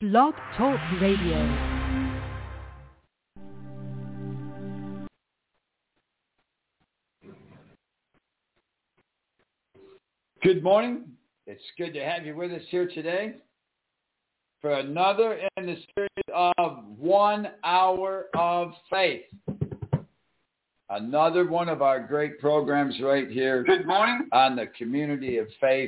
Blog Talk Radio. Good morning. It's good to have you with us here today for another in the series of 1 Hour of Faith. Another one of our great programs right here. Good morning. On the Community of Faith.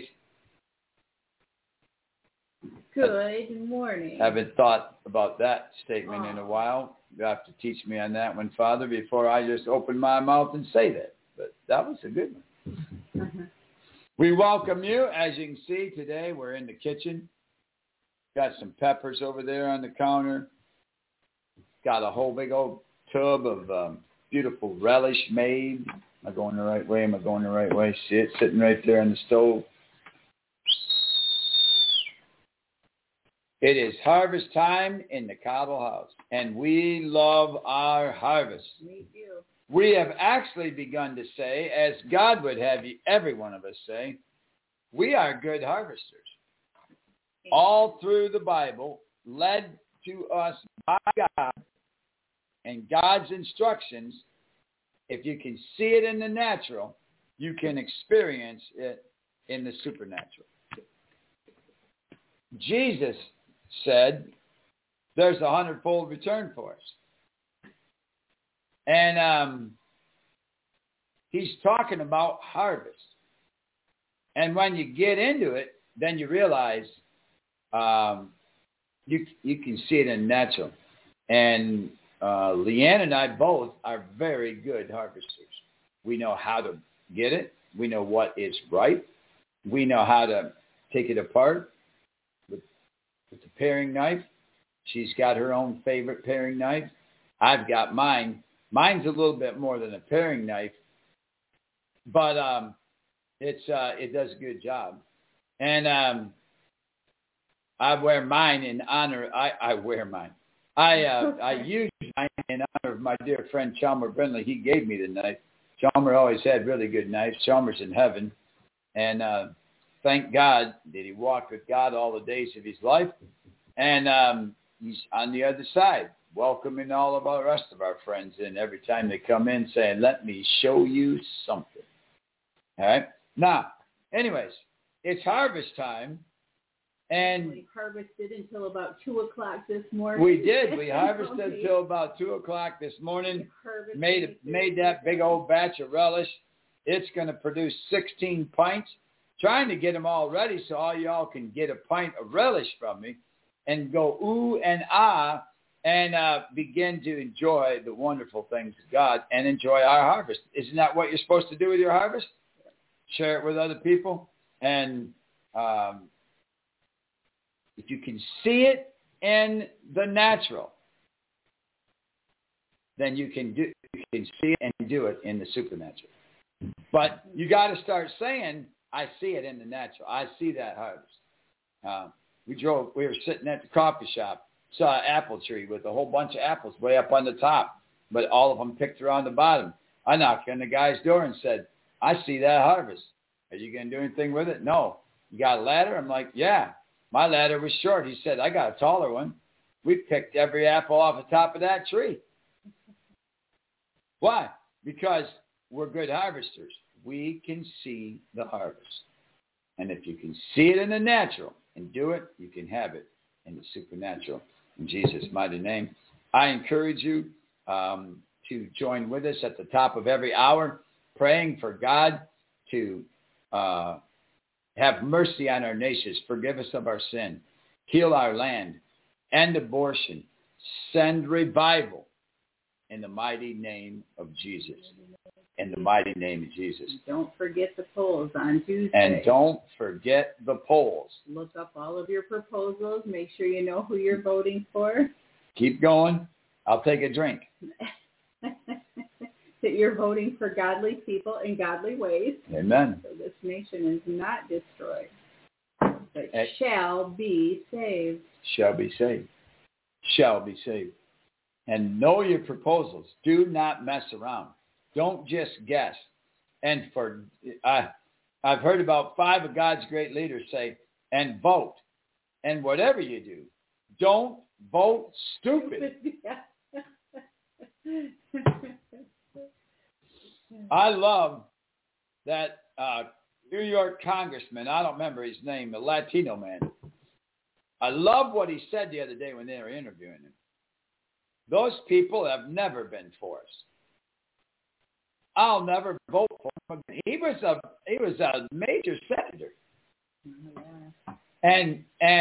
Good morning. Haven't thought about that statement in a while. You have to teach me on that one, Father, before I just open my mouth and say that. But that was a good one. We welcome you. As you can see, today we're in the kitchen. Got some peppers over there on the counter. Got a whole big old tub of beautiful relish made. Am I going the right way? Am I going the right way? See it sitting right there on the stove. It is harvest time in the Cottle House, and we love our harvest. Me too. We have actually begun to say, as God would have you, every one of us say, we are good harvesters. All through the Bible, led to us by God and God's instructions. If you can see it in the natural, you can experience it in the supernatural. Jesus said, there's a 100-fold return for us. And he's talking about harvest. And when you get into it, then you realize you can see it in natural. And Leanne and I both are very good harvesters. We know how to get it. We know what is right. We know how to take it apart with the paring knife. She's got her own favorite paring knife. I've got mine. Mine's a little bit more than a paring knife, but it does a good job. And I wear mine in honor. I wear mine. I use mine in honor of my dear friend Chalmer Brindley. He gave me the knife. Chalmer always had really good knives. Chalmer's in heaven, and thank God that he walked with God all the days of his life. And he's on the other side, welcoming all of our rest of our friends in every time they come in, saying, let me show you something. All right? Now, anyways, it's harvest time. And we harvested until about 2 o'clock this morning. We did. We harvested until about 2 o'clock this morning. Made that big old batch of relish. It's going to produce 16 pints. Trying to get them all ready so all y'all can get a pint of relish from me and go ooh and ah and begin to enjoy the wonderful things of God and enjoy our harvest. Isn't that what you're supposed to do with your harvest? Share it with other people. And if you can see it in the natural, then you can see it and do it in the supernatural. But you got to start saying, I see it in the natural. I see that harvest. We were sitting at the coffee shop, saw an apple tree with a whole bunch of apples way up on the top, but all of them picked around the bottom. I knocked on the guy's door and said, I see that harvest. Are you going to do anything with it? No. You got a ladder? I'm like, yeah. My ladder was short. He said, I got a taller one. We picked every apple off the top of that tree. Why? Because we're good harvesters. We can see the harvest. And if you can see it in the natural and do it, you can have it in the supernatural. In Jesus' mighty name, I encourage you to join with us at the top of every hour, praying for God to have mercy on our nations, forgive us of our sin, heal our land, end abortion, send revival in the mighty name of Jesus. In the mighty name of Jesus. Don't forget the polls on Tuesday. And don't forget the polls. Look up all of your proposals. Make sure you know who you're voting for. Keep going. I'll take a drink. That you're voting for godly people in godly ways. Amen. So this nation is not destroyed, but shall be saved. Shall be saved. Shall be saved. And know your proposals. Do not mess around. Don't just guess. And I've heard about 5 of God's great leaders say, and vote. And whatever you do, Don't vote stupid. I love that New York congressman. I don't remember his name, a Latino man. I love what he said the other day when they were interviewing him. Those people have never been for us. I'll never vote for him again. He was a major senator. And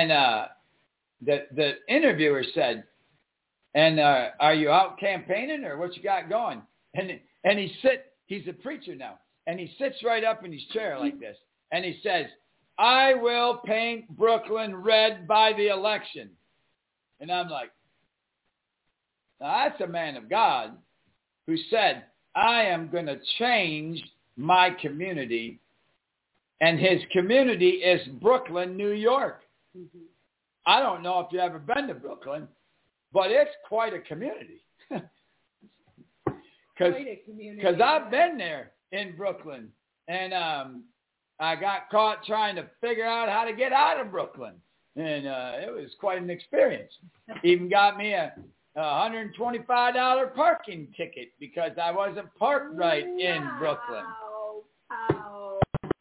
the interviewer said, and are you out campaigning or what you got going? And he's a preacher now, and he sits right up in his chair like this, and he says, I will paint Brooklyn red by the election. And I'm like, now that's a man of God who said, I am going to change my community, and his community is Brooklyn, New York. Mm-hmm. I don't know if you've ever been to Brooklyn, but it's quite a community. Because I've been there in Brooklyn, and I got caught trying to figure out how to get out of Brooklyn, and it was quite an experience. Even got me a $125 parking ticket because I wasn't parked right in Brooklyn. Wow.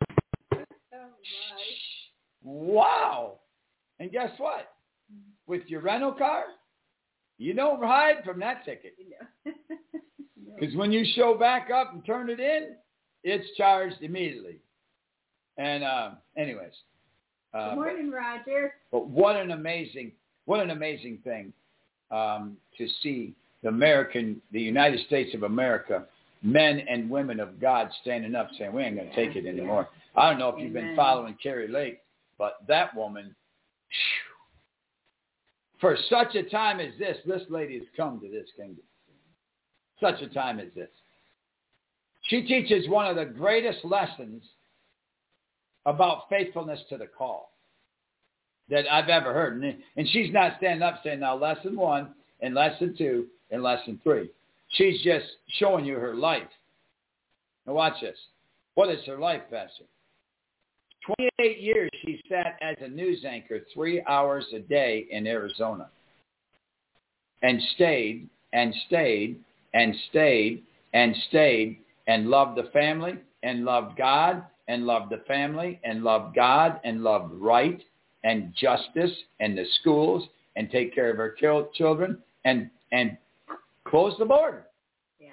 Wow. And guess what? With your rental car, you don't hide from that ticket. Because when you show back up and turn it in, it's charged immediately. And anyways. Good morning, Roger. But what an amazing thing to see the United States of America, men and women of God standing up saying, we ain't going to take it anymore. I don't know if you've been following Carrie Lake, but that woman, for such a time as this lady has come to this kingdom. Such a time as this. She teaches one of the greatest lessons about faithfulness to the call that I've ever heard. And she's not standing up saying, now lesson 1 and lesson 2 and lesson 3. She's just showing you her life. Now watch this. What is her life, Pastor? 28 years she sat as a news anchor 3 hours a day in Arizona. And stayed and stayed and stayed and stayed and loved the family and loved God and loved the family and loved God and loved right and justice and the schools and take care of her children and close the border. Yeah.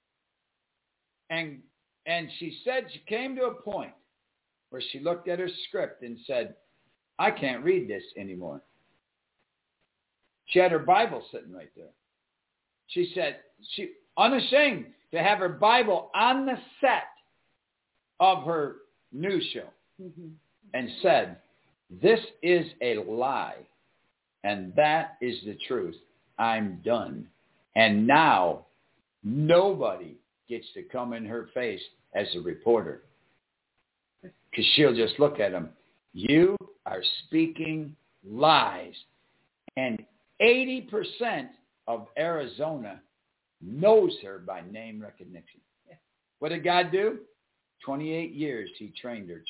And she said she came to a point where she looked at her script and said, I can't read this anymore. She had her Bible sitting right there. She said, she unashamed to have her Bible on the set of her news show and said, this is a lie and that is the truth. I'm done. And now nobody gets to come in her face as a reporter because she'll just look at them. You are speaking lies. And 80% of Arizona knows her by name recognition. What did God do? 28 years he trained her.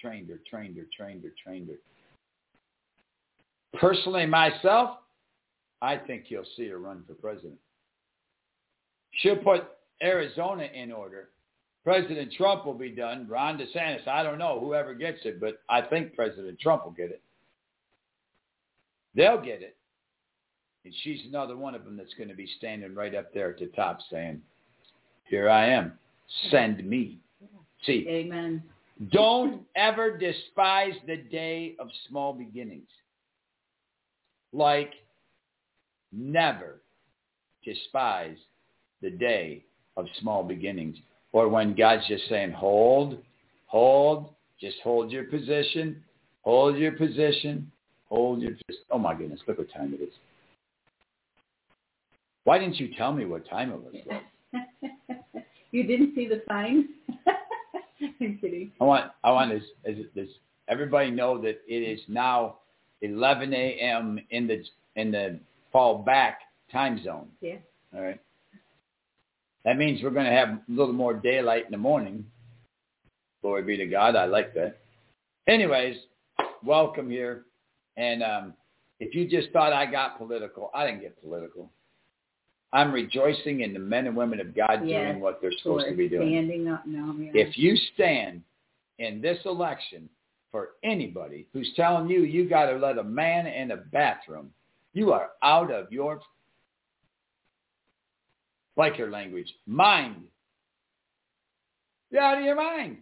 Personally, myself, I think you'll see her run for president. She'll put Arizona in order. President Trump will be done. Ron DeSantis, I don't know whoever gets it, but I think President Trump will get it. They'll get it. And she's another one of them that's going to be standing right up there at the top saying, here I am. Send me. See, amen. Don't ever despise the day of small beginnings. Like, never despise the day of small beginnings. Or when God's just saying, hold, just hold your position, oh my goodness, look what time it is. Why didn't you tell me what time it was? You didn't see the sign? I'm kidding. I want this everybody know that it is now 11 a.m. in the fall back time zone. Yeah. All right. That means we're going to have a little more daylight in the morning. Glory be to God. I like that. Anyways, welcome here. And If you just thought I got political, I didn't get political. I'm rejoicing in the men and women of God doing what they're supposed to be doing. Standing up now. Yeah. If you stand in this election for anybody who's telling you you got to let a man in a bathroom, you are out of your, like your language, mind. You're out of your mind.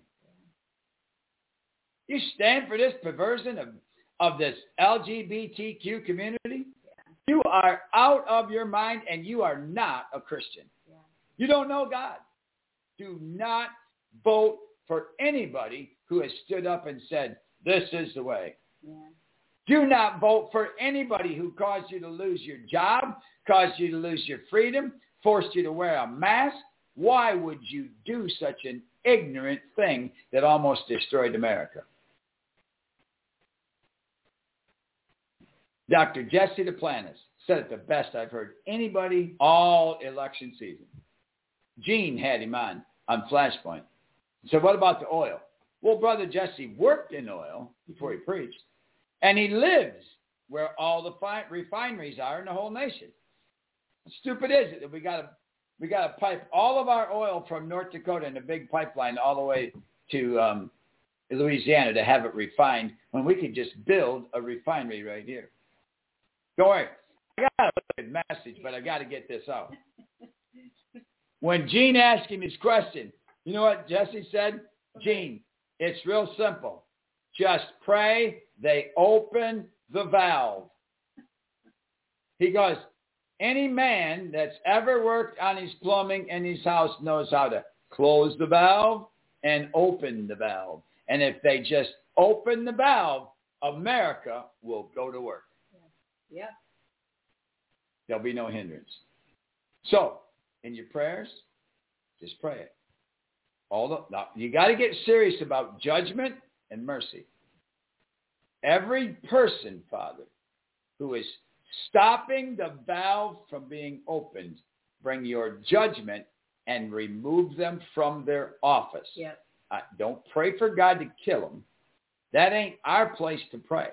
You stand for this perversion of this LGBTQ community? You are out of your mind, and you are not a Christian. Yeah. You don't know God. Do not vote for anybody who has stood up and said, this is the way. Yeah. Do not vote for anybody who caused you to lose your job, caused you to lose your freedom, forced you to wear a mask. Why would you do such an ignorant thing that almost destroyed America? Dr. Jesse Duplantis said it the best I've heard anybody all election season. Gene had him on Flashpoint. He said, what about the oil? Well, Brother Jesse worked in oil before he preached, and he lives where all the refineries are in the whole nation. How stupid is it that we got to pipe all of our oil from North Dakota in a big pipeline all the way to Louisiana to have it refined when we could just build a refinery right here? Don't worry. I got a good message, but I got to get this out. When Gene asked him his question, you know what Jesse said? Gene, it's real simple. Just pray they open the valve. He goes, any man that's ever worked on his plumbing in his house knows how to close the valve and open the valve. And if they just open the valve, America will go to work. Yeah. There'll be no hindrance. So, in your prayers, just pray it. Now, you got to get serious about judgment and mercy. Every person, Father, who is stopping the valve from being opened, bring your judgment and remove them from their office. Yep. Don't pray for God to kill them. That ain't our place to pray.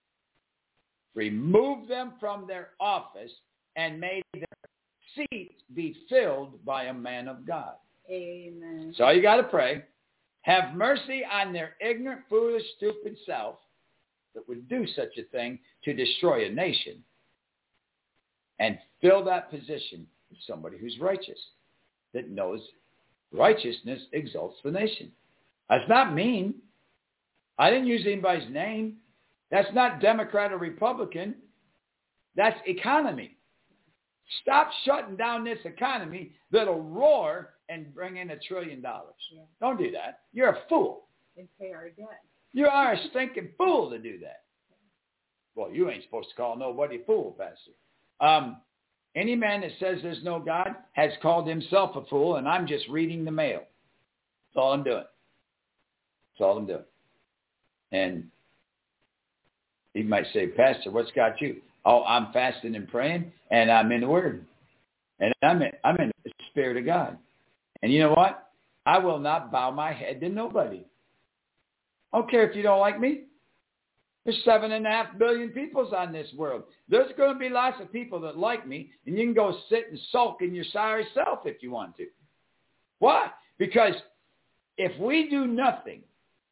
Remove them from their office and may their seat be filled by a man of God. Amen. So you got to pray. Have mercy on their ignorant, foolish, stupid self that would do such a thing to destroy a nation. And fill that position with somebody who's righteous, that knows righteousness exalts the nation. That's not mean. I didn't use anybody's name. That's not Democrat or Republican. That's economy. Stop shutting down this economy that'll roar and bring in $1 trillion. Yeah. Don't do that. You're a fool. And pay our debt. You are a stinking fool to do that. Well, you ain't supposed to call nobody a fool, Pastor. Any man that says there's no God has called himself a fool, and I'm just reading the mail. That's all I'm doing. That's all I'm doing. And he might say, Pastor, what's got you? Oh, I'm fasting and praying, and I'm in the Word. And I'm in the Spirit of God. And you know what? I will not bow my head to nobody. I don't care if you don't like me. There's 7.5 billion people on this world. There's going to be lots of people that like me, and you can go sit and sulk in your sorry self if you want to. Why? Because if we do nothing,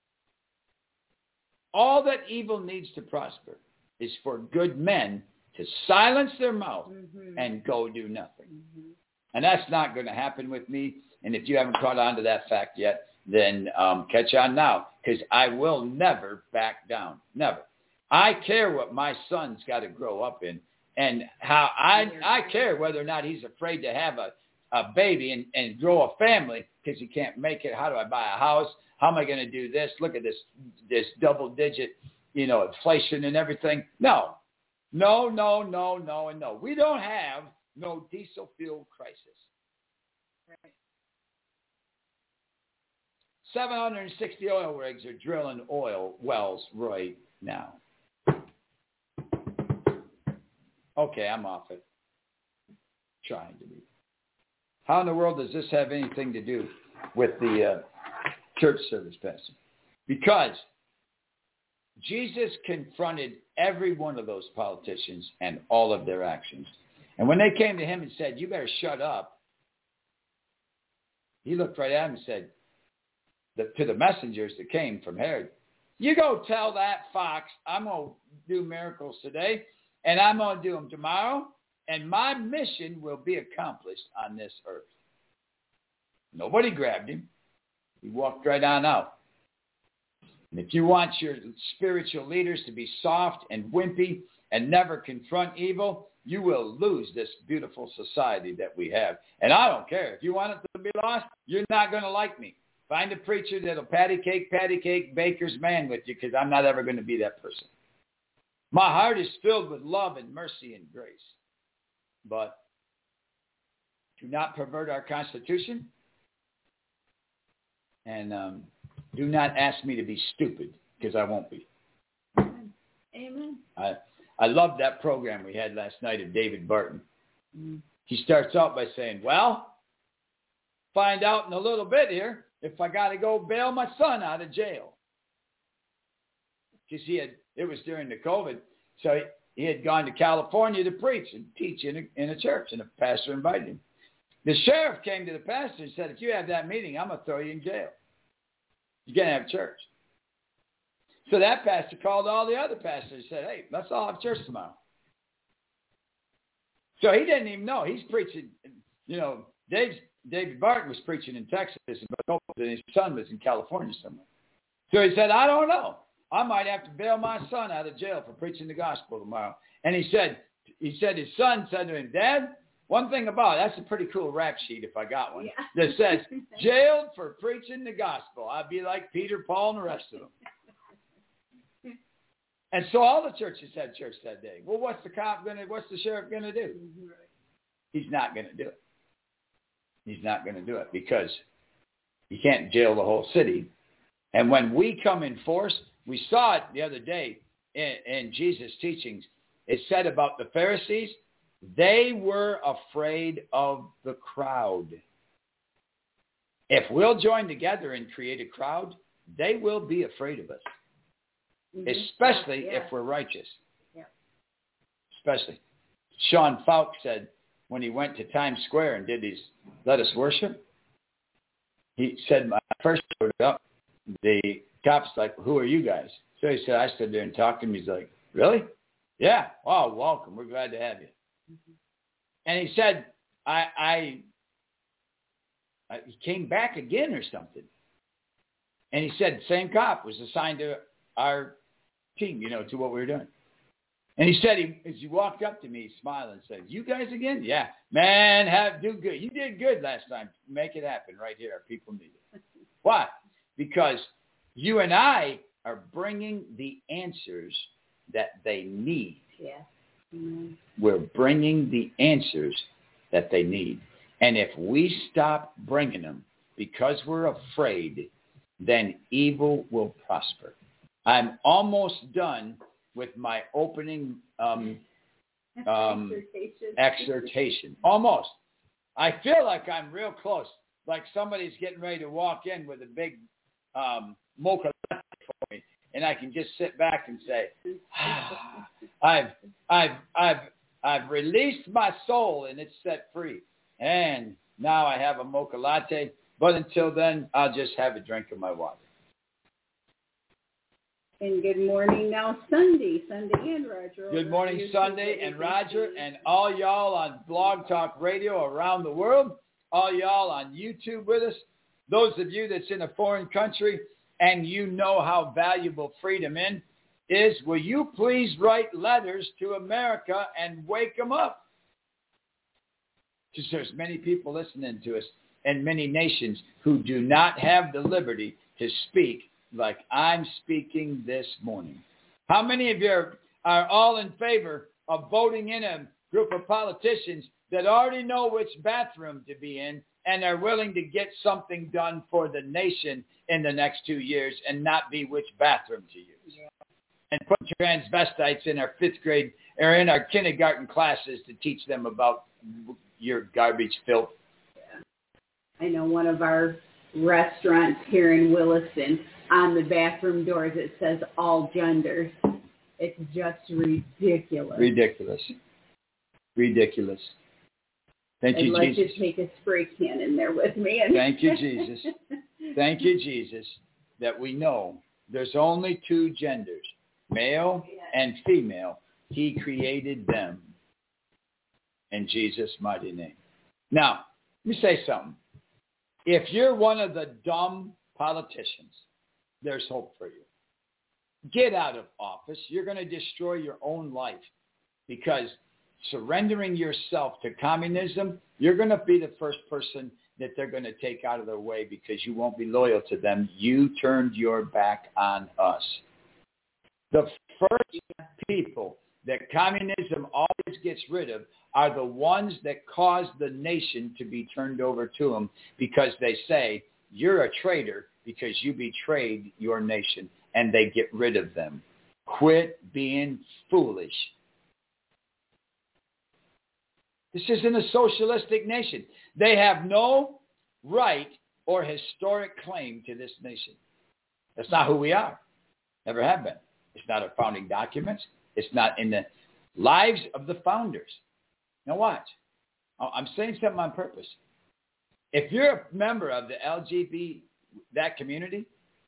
all that evil needs to prosper is for good men to silence their mouth and go do nothing. Mm-hmm. And that's not going to happen with me. And if you haven't caught on to that fact yet, then catch on now, because I will never back down. Never. I care what my son's got to grow up in, and how I care whether or not he's afraid to have a baby and grow a family because he can't make it. How do I buy a house? How am I going to do this? Look at this double-digit, inflation and everything. No. We don't have no diesel fuel crisis. Right. 760 oil rigs are drilling oil wells right now. Okay, I'm off it. Trying to be. How in the world does this have anything to do with the church service, Pastor? Because Jesus confronted every one of those politicians and all of their actions. And when they came to him and said, you better shut up, he looked right at them and said to the messengers that came from Herod, you go tell that fox I'm going to do miracles today, and I'm going to do them tomorrow, and my mission will be accomplished on this earth. Nobody grabbed him. He walked right on out. And if you want your spiritual leaders to be soft and wimpy and never confront evil, you will lose this beautiful society that we have. And I don't care. If you want it to be lost, you're not going to like me. Find a preacher that'll patty cake, baker's man with you, because I'm not ever going to be that person. My heart is filled with love and mercy and grace. But do not pervert our Constitution. And do not ask me to be stupid, because I won't be. Amen. I loved that program we had last night of David Barton. He starts out by saying, well, find out in a little bit here if I got to go bail my son out of jail. Because it was during the COVID, so he had gone to California to preach and teach in a church, and a pastor invited him. The sheriff came to the pastor and said, if you have that meeting, I'm going to throw you in jail. You can't have church. So that pastor called all the other pastors and said, hey, let's all have church tomorrow. So he didn't even know. He's preaching, David Barton was preaching in Texas, and his son was in California somewhere. So he said, I don't know. I might have to bail my son out of jail for preaching the gospel tomorrow. And he said his son said to him, Dad, one thing about it, that's a pretty cool rap sheet if I got one, that says, jailed for preaching the gospel. I'd be like Peter, Paul, and the rest of them. And so all the churches had church that day. Well, what's the sheriff going to do? He's not going to do it. He's not going to do it because you can't jail the whole city. And when we come in force, we saw it the other day in Jesus' teachings. It said about the Pharisees, they were afraid of the crowd. If we'll join together and create a crowd, they will be afraid of us. Especially if we're righteous. Yeah. Especially. Sean Falk said when he went to Times Square and did his Let Us Worship, he said, my first showed up, the cop's like, who are you guys? So he said, I stood there and talked to him. He's like, really? Yeah. Wow, welcome. We're glad to have you. And he said, he came back again or something. And he said, the same cop was assigned to our team, to what we were doing. And he said, as he walked up to me, he smiled and said, you guys again? Yeah. Man, do good. You did good last time. Make it happen right here. Our people need it. Why? Because you and I are bringing the answers that they need. Yeah. Mm-hmm. We're bringing the answers that they need. And if we stop bringing them because we're afraid, then evil will prosper. I'm almost done with my opening exhortation. Almost. I feel like I'm real close, like somebody's getting ready to walk in with a big mocha latte for me, and I can just sit back and say, I've released my soul and it's set free, and now I have a mocha latte. But until then, I'll just have a drink of my water. And good morning now, Sunday and Roger. Good morning, Sunday and Roger, and all y'all on Blog Talk Radio around the world, all y'all on YouTube with us, those of you that's in a foreign country and you know how valuable freedom is, will you please write letters to America and wake them up? Because there's many people listening to us and many nations who do not have the liberty to speak like I'm speaking this morning. How many of you are all in favor of voting in a group of politicians that already know which bathroom to be in and are willing to get something done for the nation in the next 2 years and not be which bathroom to use? Yeah. And put transvestites in our fifth grade or in our kindergarten classes to teach them about your garbage filth. Yeah. I know one of our restaurants here in Williston, on the bathroom doors it says all genders. It's just ridiculous. Ridiculous. Thank you, Unless Jesus. you take a spray can in there with me. Thank you, Jesus. Thank you, Jesus, that we know there's only two genders, male and female. He created them in Jesus' mighty name. Now, let me say something. If you're one of the dumb politicians, there's hope for you. Get out of office. You're going to destroy your own life because surrendering yourself to communism, you're going to be the first person that they're going to take out of their way because you won't be loyal to them. You turned your back on us. The first people that communism always gets rid of are the ones that cause the nation to be turned over to them because they say, you're a traitor because you betrayed your nation, and they get rid of them. Quit being foolish. This isn't a socialistic nation. They have no right or historic claim to this nation. That's not who we are. Never have been. It's not our founding documents. It's not in the lives of the founders. Now watch. I'm saying something on purpose. If you're a member of the LGBT, that community,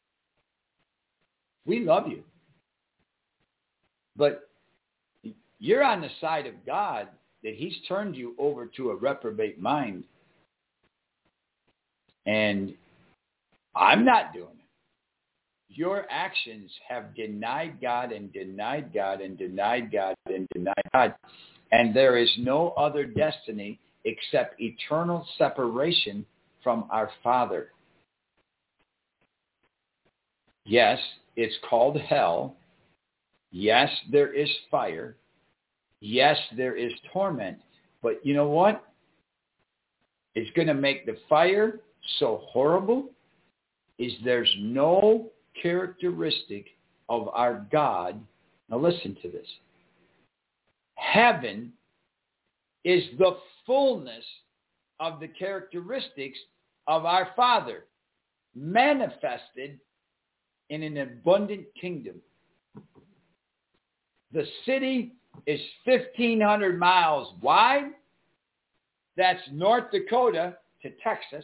we love you. But you're on the side of God that he's turned you over to a reprobate mind. And I'm not doing it. Your actions have denied God and denied God and denied God and denied God. And there is no other destiny except eternal separation from our Father. Yes, it's called hell. Yes, there is fire. Yes, there is torment. But you know what? It's going to make the fire so horrible is there's no characteristic of our God. Now listen to this. Heaven is the fullness of the characteristics of our Father, manifested in an abundant kingdom. The city is 1,500 miles wide. That's North Dakota to Texas.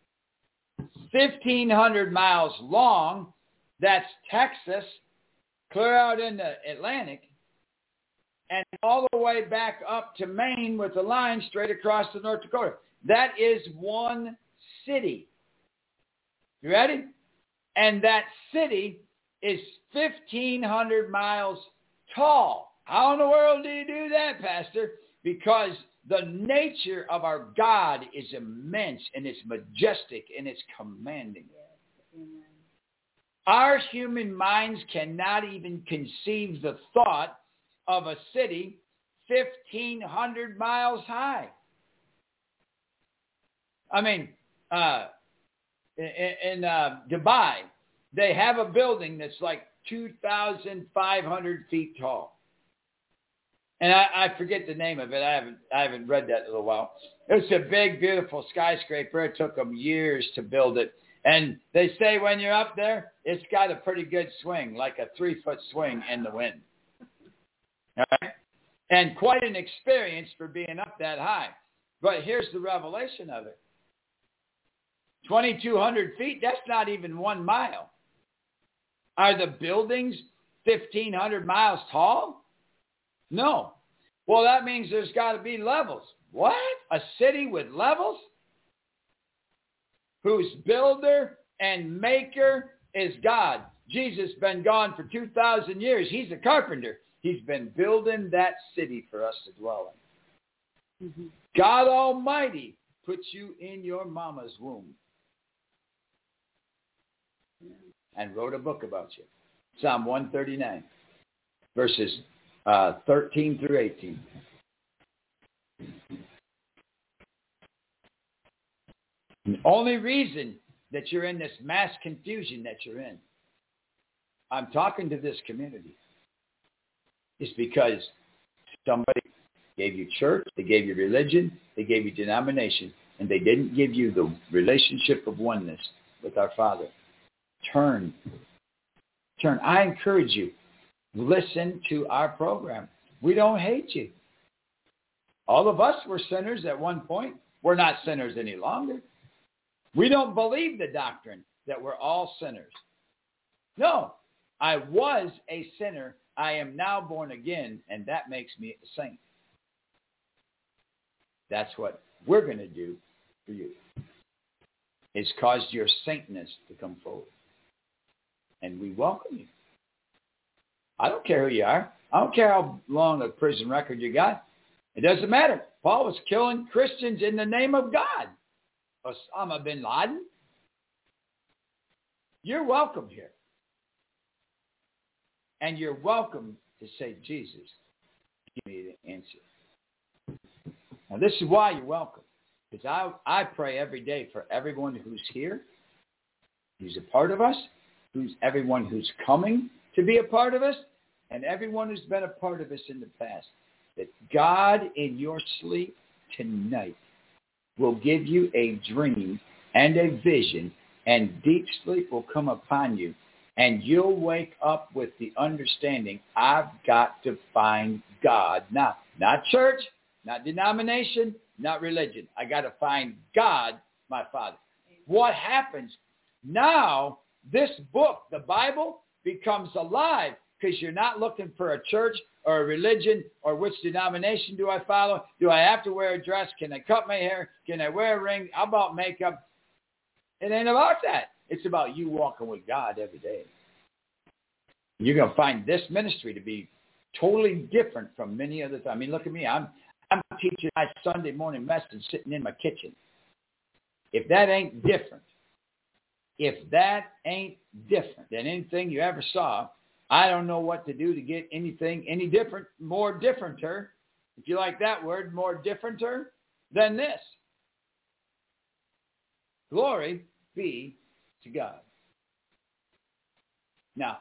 1,500 miles long. That's Texas, clear out in the Atlantic, and all the way back up to Maine with a line straight across to North Dakota. That is one city. You ready? And that city is 1,500 miles tall. How in the world do you do that, Pastor? Because the nature of our God is immense and it's majestic and it's commanding. Our human minds cannot even conceive the thought of a city 1,500 miles high. I mean, in Dubai, they have a building that's like 2,500 feet tall. And I forget the name of it. I haven't read that in a little while. It's a big, beautiful skyscraper. It took them years to build it. And they say when you're up there, it's got a pretty good swing, like a 3-foot swing in the wind. All right? And quite an experience for being up that high. But here's the revelation of it. 2,200 feet, that's not even 1 mile. Are the buildings 1,500 miles tall? No. Well, that means there's got to be levels. What? A city with levels? Whose builder and maker is God. Jesus has been gone for 2,000 years. He's a carpenter. He's been building that city for us to dwell in. Mm-hmm. God Almighty puts you in your mama's womb and wrote a book about you. Psalm 139, verses 13 through 18. The only reason that you're in this mass confusion that you're in, I'm talking to this community, is because somebody gave you church, they gave you religion, they gave you denomination, and they didn't give you the relationship of oneness with our Father. Turn. I encourage you, listen to our program. We don't hate you. All of us were sinners at one point. We're not sinners any longer. We don't believe the doctrine that we're all sinners. No, I was a sinner. I am now born again, and that makes me a saint. That's what we're going to do for you. It's caused your saintness to come forward. And we welcome you. I don't care who you are. I don't care how long a prison record you got. It doesn't matter. Paul was killing Christians in the name of God. Osama bin Laden. You're welcome here. And you're welcome to say, Jesus, give me the answer. Now, this is why you're welcome. Because I pray every day for everyone who's here, who's a part of us, everyone who's coming to be a part of us, and everyone who's been a part of us in the past, that God in your sleep tonight will give you a dream and a vision, and deep sleep will come upon you, and you'll wake up with the understanding, I've got to find God. Now, not church, not denomination, not religion. I got to find God, my Father. What happens? Now, this book, the Bible, becomes alive because you're not looking for a church or a religion or which denomination do I follow? Do I have to wear a dress? Can I cut my hair? Can I wear a ring? How about makeup? It ain't about that. It's about you walking with God every day. You're going to find this ministry to be totally different from many others. I mean, look at me. I'm teaching my Sunday morning message sitting in my kitchen. If that ain't different than anything you ever saw, I don't know what to do to get anything any different, more differenter, if you like that word, more differenter than this. Glory be to God. Now,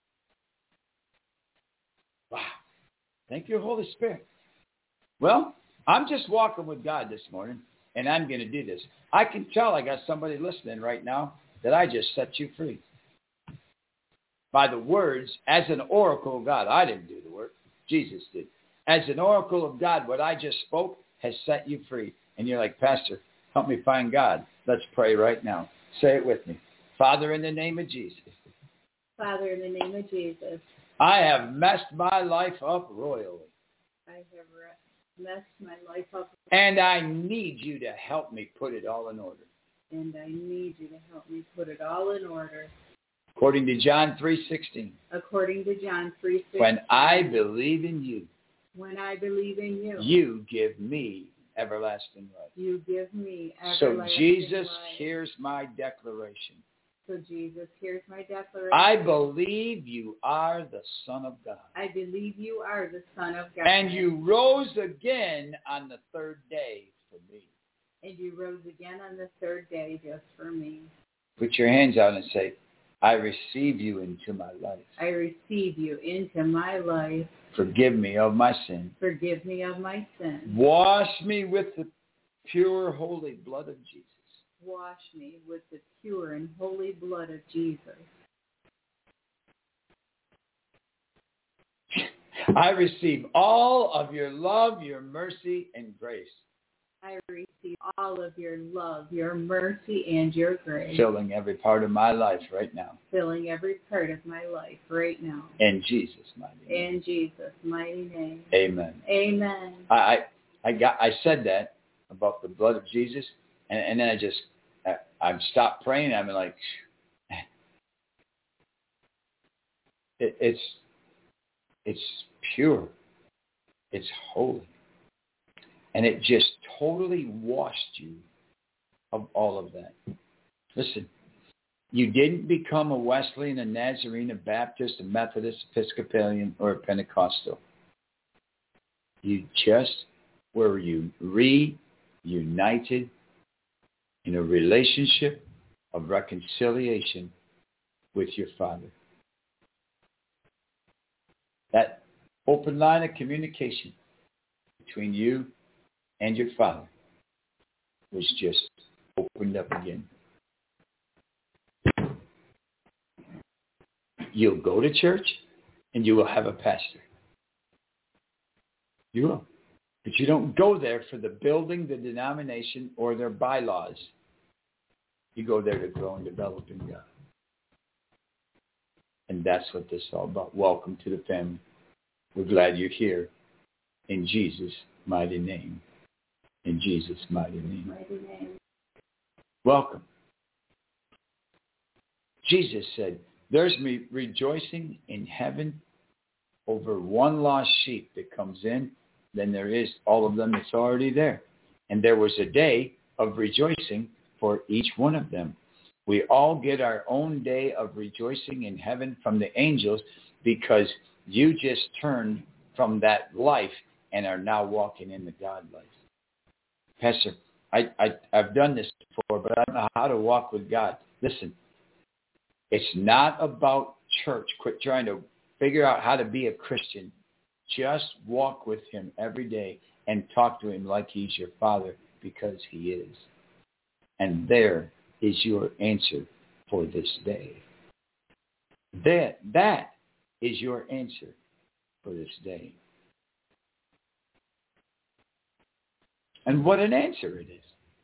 wow. Thank you, Holy Spirit. Well, I'm just walking with God this morning, and I'm going to do this. I can tell I got somebody listening right now that I just set you free. By the words, as an oracle of God. I didn't do the work. Jesus did. As an oracle of God, what I just spoke has set you free. And you're like, Pastor, help me find God. Let's pray right now. Say it with me. Father, in the name of Jesus. Father, in the name of Jesus. I have messed my life up royally. I have messed my life up. And I need you to help me put it all in order. And I need you to help me put it all in order. According to John 3:16. According to John 3:16. When I believe in you. When I believe in you. You give me everlasting life. You give me everlasting life. So Jesus, here's my declaration. So Jesus, here's my declaration. I believe you are the Son of God. I believe you are the Son of God. And you rose again on the third day for me. And you rose again on the third day just for me. Put your hands out and say, I receive you into my life. I receive you into my life. Forgive me of my sin. Forgive me of my sin. Wash me with the pure, holy blood of Jesus. Wash me with the pure and holy blood of Jesus. I receive all of your love, your mercy, and grace. I receive all of your love, your mercy, and your grace. Filling every part of my life right now. Filling every part of my life right now. In Jesus' mighty name. In Jesus' mighty name. Amen. Amen. I said that about the blood of Jesus, and then I stopped praying. I'm like, it's pure. It's holy. And it just totally washed you of all of that. Listen, you didn't become a Wesleyan, a Nazarene, a Baptist, a Methodist, Episcopalian, or a Pentecostal. You just were reunited in a relationship of reconciliation with your Father. That open line of communication between you and your Father was just opened up again. You'll go to church and you will have a pastor. You will. But you don't go there for the building, the denomination, or their bylaws. You go there to grow and develop in God. And that's what this is all about. Welcome to the family. We're glad you're here. In Jesus' mighty name. In Jesus' mighty name. Welcome. Jesus said, there's rejoicing in heaven over one lost sheep that comes in than there is all of them that's already there. And there was a day of rejoicing for each one of them. We all get our own day of rejoicing in heaven from the angels because you just turned from that life and are now walking in the God life. Pastor, I've done this before, but I don't know how to walk with God. Listen, it's not about church. Quit trying to figure out how to be a Christian. Just walk with him every day and talk to him like he's your father because he is. And there is your answer for this day. That is your answer for this day. And what an answer it is.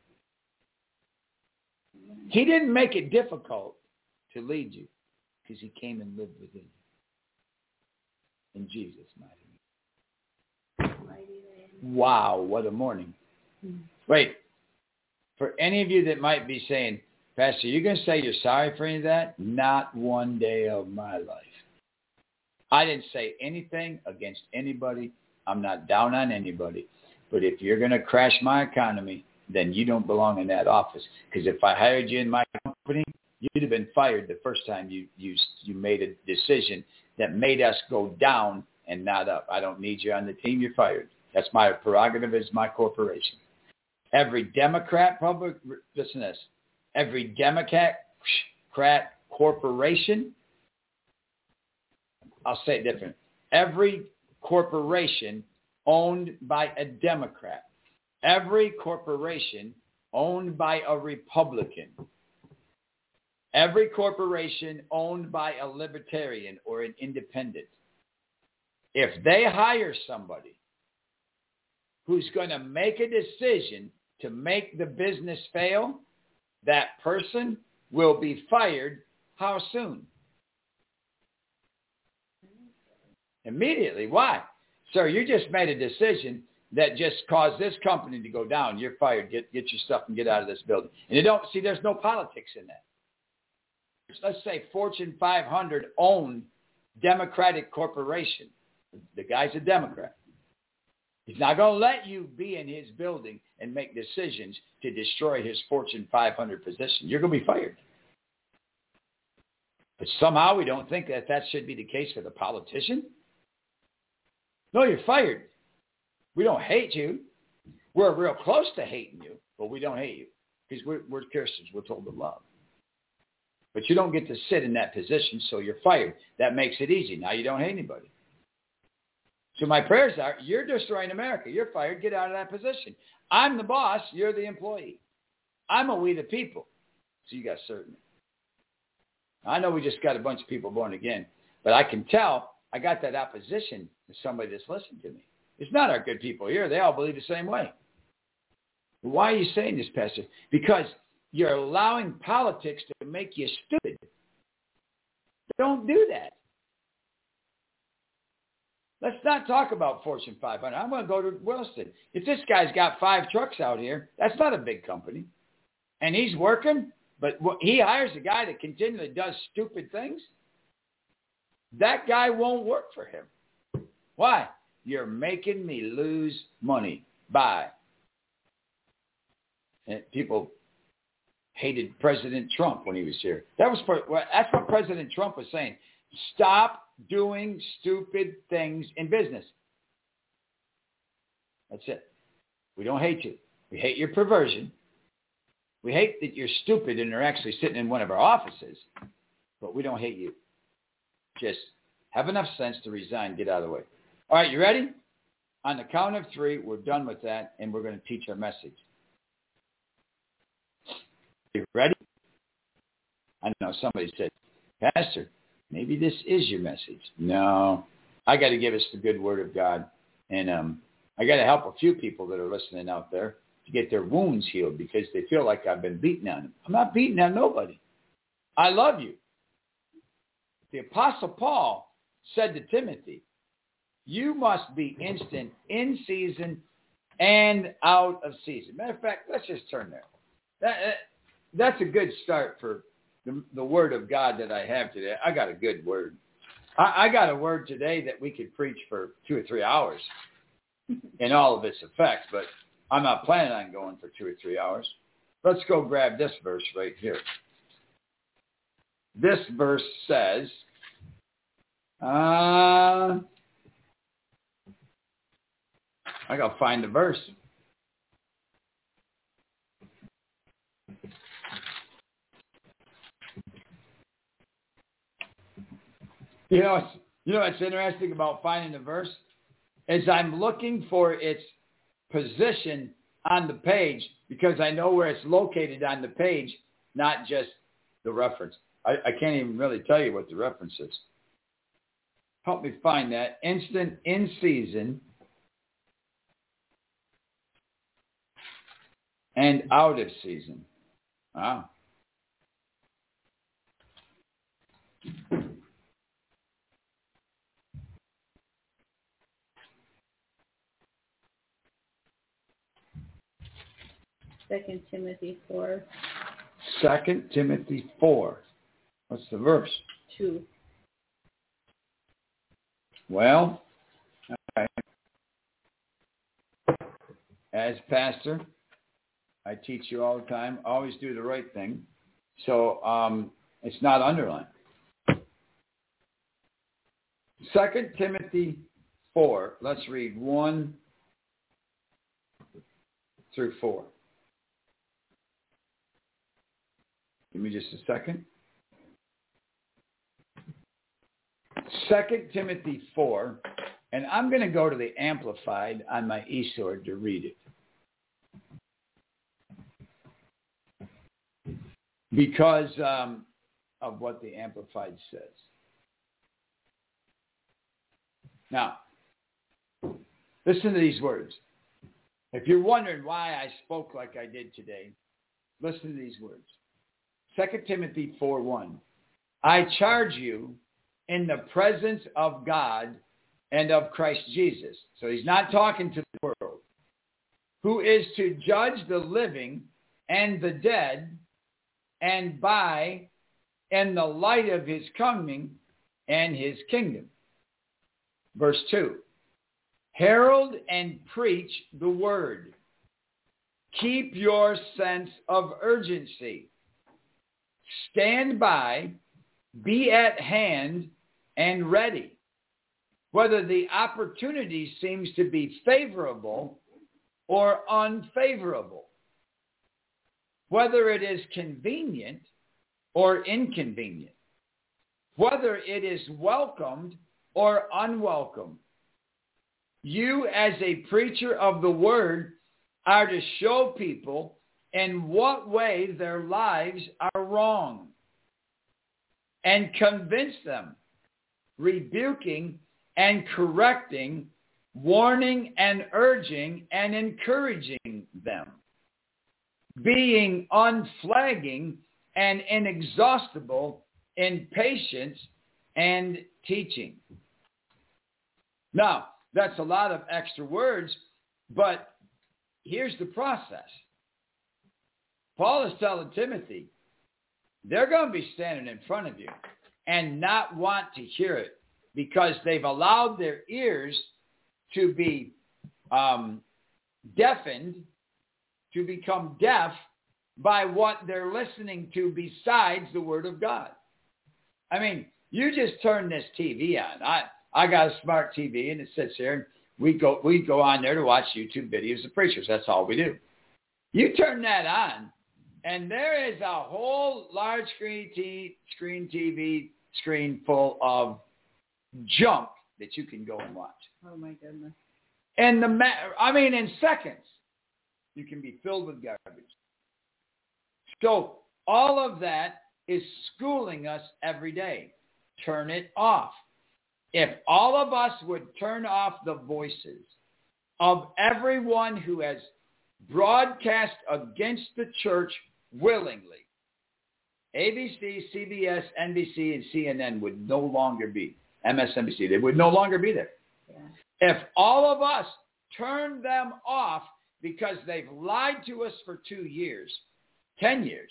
He didn't make it difficult to lead you because he came and lived within you. In Jesus' mighty name. Wow, what a morning. Wait, for any of you that might be saying, Pastor, you're going to say you're sorry for any of that? Not one day of my life. I didn't say anything against anybody. I'm not down on anybody. But if you're going to crash my economy, then you don't belong in that office. Because if I hired you in my company, you'd have been fired the first time you made a decision that made us go down and not up. I don't need you on the team. You're fired. That's my prerogative as my corporation. Every Democrat listen to this. Every Democrat corporation, I'll say it different. Every corporation owned by a Democrat, every corporation owned by a Republican, every corporation owned by a libertarian or an independent, if they hire somebody who's going to make a decision to make the business fail, that person will be fired how soon? Immediately. Why? Sir, you just made a decision that just caused this company to go down. You're fired. Get your stuff and get out of this building. And there's no politics in that. Let's say Fortune 500 owned Democratic corporation. The guy's a Democrat. He's not going to let you be in his building and make decisions to destroy his Fortune 500 position. You're going to be fired. But somehow we don't think that should be the case for the politician. No, you're fired. We don't hate you. We're real close to hating you, but we don't hate you because we're Christians. We're told to love. But you don't get to sit in that position, so you're fired. That makes it easy. Now you don't hate anybody. So my prayers are, you're destroying America. You're fired. Get out of that position. I'm the boss. You're the employee. I'm a we the people. So you got to serve me. I know we just got a bunch of people born again, but I can tell I got that opposition to somebody that's listening to me. It's not our good people here. They all believe the same way. Why are you saying this, Pastor? Because you're allowing politics to make you stupid. Don't do that. Let's not talk about Fortune 500. I'm going to go to Williston. If this guy's got 5 trucks out here, that's not a big company. And he's working, but he hires a guy that continually does stupid things. That guy won't work for him. Why? You're making me lose money. Bye. And people hated President Trump when he was here. That's what President Trump was saying. Stop doing stupid things in business. That's it. We don't hate you. We hate your perversion. We hate that you're stupid and are actually sitting in one of our offices, but we don't hate you. Just have enough sense to resign, get out of the way. All right, you ready? On the count of 3, we're done with that, and we're going to teach our message. You ready? I know somebody said, Pastor, maybe this is your message. No, I got to give us the good word of God. And I got to help a few people that are listening out there to get their wounds healed because they feel like I've been beating on them. I'm not beating on nobody. I love you. The Apostle Paul said to Timothy, you must be instant in season and out of season. Matter of fact, let's just turn there. That's a good start for the word of God that I have today. I got a good word. I got a word today that we could preach for 2 or 3 hours in all of its effects, but I'm not planning on going for 2 or 3 hours. Let's go grab this verse right here. This verse says, I got to find the verse. You know what's interesting about finding the verse is I'm looking for its position on the page because I know where it's located on the page, not just the reference. I can't even really tell you what the reference is. Help me find that. Instant in season and out of season. Wow. Second Timothy 4. 2 Timothy 4. What's the verse? 2. Well, okay. As pastor, I teach you all the time, always do the right thing. So it's not underlined. 2 Timothy 4. Let's read 1 through 4. Give me just a second. 2 Timothy 4, and I'm going to go to the Amplified on my eSword to read it. Because of what the Amplified says. Now, listen to these words. If you're wondering why I spoke like I did today, listen to these words. 2 Timothy 4:1. I charge you in the presence of God and of Christ Jesus. So he's not talking to the world. Who is to judge the living and the dead, and in the light of his coming and his kingdom. Verse 2. Herald and preach the word. Keep your sense of urgency. Stand by, be at hand, and ready. Whether the opportunity seems to be favorable or unfavorable. Whether it is convenient or inconvenient. Whether it is welcomed or unwelcome. You, as a preacher of the word, are to show people in what way their lives are wrong and convince them, rebuking and correcting, warning and urging and encouraging them, being unflagging and inexhaustible in patience and teaching. Now, that's a lot of extra words, but here's the process. Paul is telling Timothy, they're going to be standing in front of you and not want to hear it because they've allowed their ears to be deafened, to become deaf by what they're listening to besides the Word of God. I mean, you just turn this TV on. I got a smart TV and it sits there and we go on there to watch YouTube videos of preachers. That's all we do. You turn that on and there is a whole large screen TV screen full of junk that you can go and watch. Oh my goodness. And in seconds, you can be filled with garbage. So all of that is schooling us every day turn it off. If all of us would turn off the voices of everyone who has broadcast against the church willingly, ABC, CBS, NBC, and CNN would no longer be, MSNBC, they would no longer be there. Yeah. If all of us turned them off because they've lied to us for 2 years, 10 years,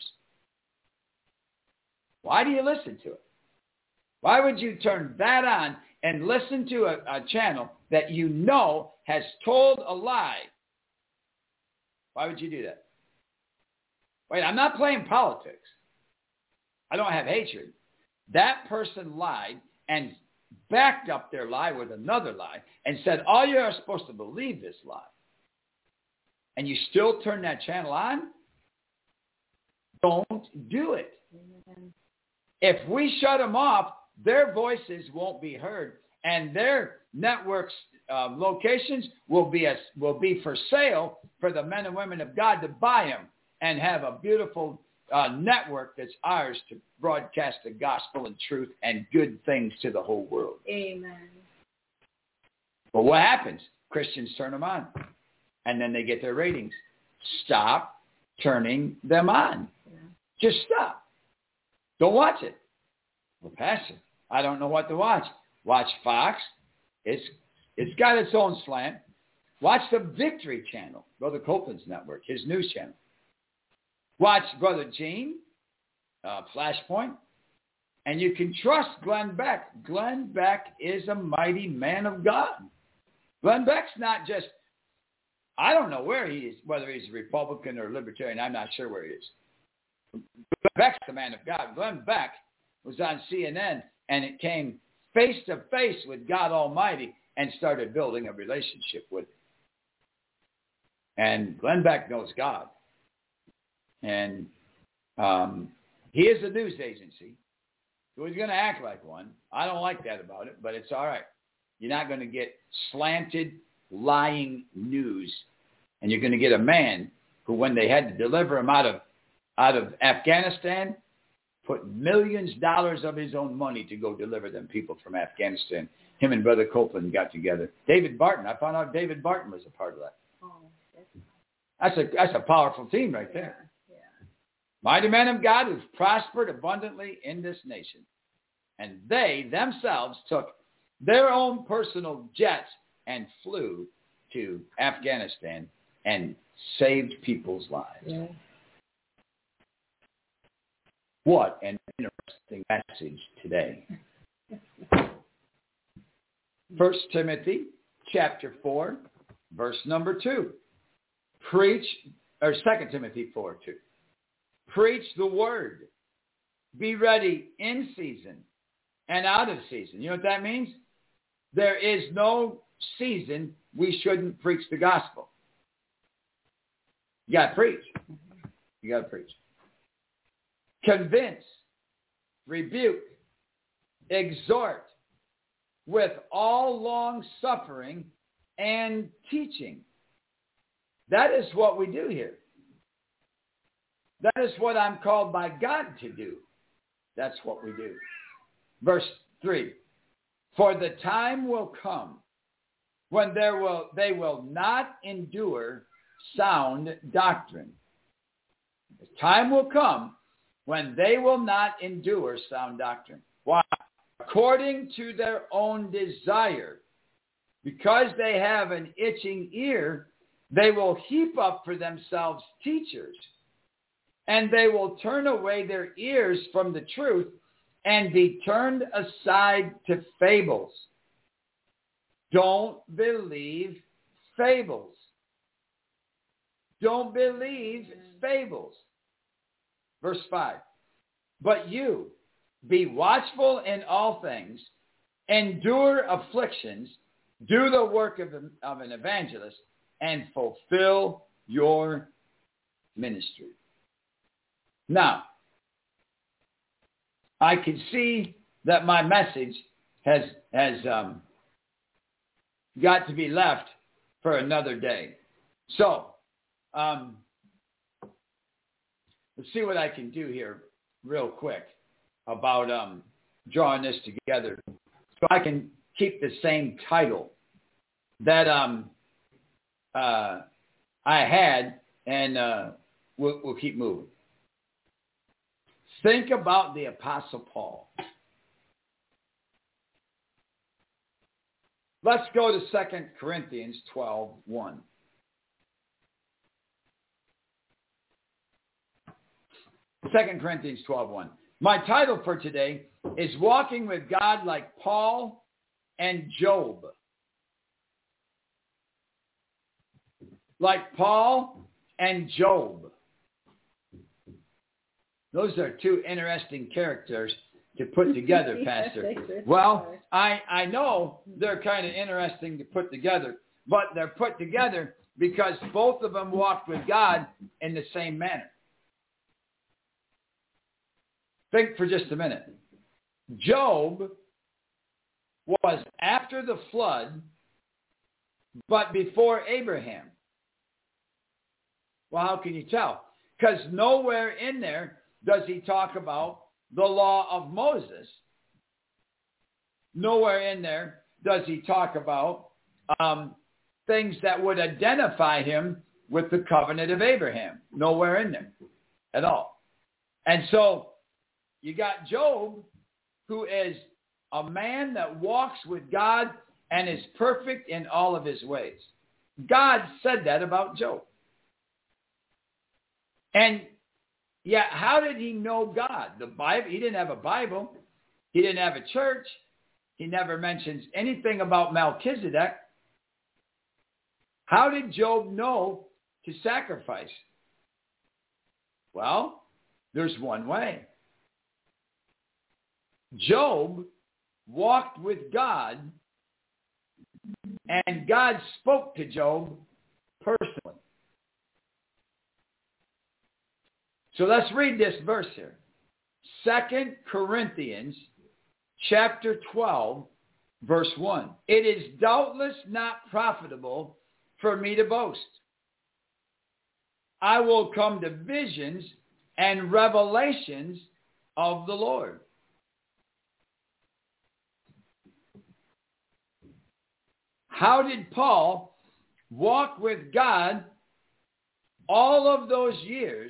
why do you listen to it? Why would you turn that on and listen to a channel that you know has told a lie? Why would you do that? Wait, I'm not playing politics. I don't have hatred. That person lied and backed up their lie with another lie and said, all you are supposed to believe this lie. And you still turn that channel on? Don't do it. Amen. If we shut them off, their voices won't be heard, and their networks locations will be for sale for the men and women of God to buy them and have a beautiful network that's ours to broadcast the gospel and truth and good things to the whole world. Amen. But what happens? Christians turn them on, and then they get their ratings. Stop turning them on. Yeah. Just stop. Don't watch it. Well, Pastor, I don't know what to watch. Watch Fox. It's got its own slant. Watch the Victory Channel, Brother Copeland's network, his news channel. Watch Brother Gene, Flashpoint. And you can trust Glenn Beck. Glenn Beck is a mighty man of God. Glenn Beck's not just, I don't know where he is, whether he's a Republican or Libertarian. I'm not sure where he is. Glenn Beck's the man of God. Glenn Beck was on CNN, and it came face to face with God Almighty and started building a relationship with him. And Glenn Beck knows God. And he is a news agency, so he's going to act like one. I don't like that about it, but it's all right. You're not going to get slanted, lying news. And you're going to get a man who, when they had to deliver him out of Afghanistan, put millions of dollars of his own money to go deliver them people from Afghanistan. Him and Brother Copeland got together. David Barton, I found out David Barton was a part of that. Oh, that's a powerful team right there. Yeah. Mighty men of God who've prospered abundantly in this nation. And they themselves took their own personal jets and flew to Afghanistan and saved people's lives. Yeah. What an interesting message today. 1 Timothy chapter 4, verse number 2. 2 Timothy 4, 2. Preach the word. Be ready in season and out of season. You know what that means? There is no season we shouldn't preach the gospel. You got to preach. You got to preach. Convince, rebuke, exhort with all long suffering and teaching. That is what we do here. That is what I'm called by God to do. That's what we do. Verse 3. For the time will come when they will not endure sound doctrine. The time will come when they will not endure sound doctrine. Why? According to their own desire. Because they have an itching ear, they will heap up for themselves teachers. And they will turn away their ears from the truth and be turned aside to fables. Don't believe fables. Don't believe fables. Verse 5. But you, be watchful in all things, endure afflictions, do the work of an evangelist, and fulfill your ministry. Now, I can see that my message has got to be left for another day. So, let's see what I can do here real quick about drawing this together so I can keep the same title that I had, and we'll keep moving. Think about the Apostle Paul. Let's go to 2 Corinthians 12:1. 2 Corinthians 12:1. My title for today is Walking with God Like Paul and Job. Like Paul and Job. Those are two interesting characters to put together, Pastor. Well, I know they're kind of interesting to put together, but they're put together because both of them walked with God in the same manner. Think for just a minute. Job was after the flood, but before Abraham. Well, how can you tell? Because nowhere in there does he talk about the law of Moses. Nowhere in there does he talk about things that would identify him with the covenant of Abraham. Nowhere in there at all. And so you got Job, who is a man that walks with God and is perfect in all of his ways. God said that about Job. And yet, how did he know God? The Bible, he didn't have a Bible. He didn't have a church. He never mentions anything about Melchizedek. How did Job know to sacrifice? Well, there's one way. Job walked with God, and God spoke to Job personally. So let's read this verse here. 2 Corinthians chapter 12, verse 1. It is doubtless not profitable for me to boast. I will come to visions and revelations of the Lord. How did Paul walk with God all of those years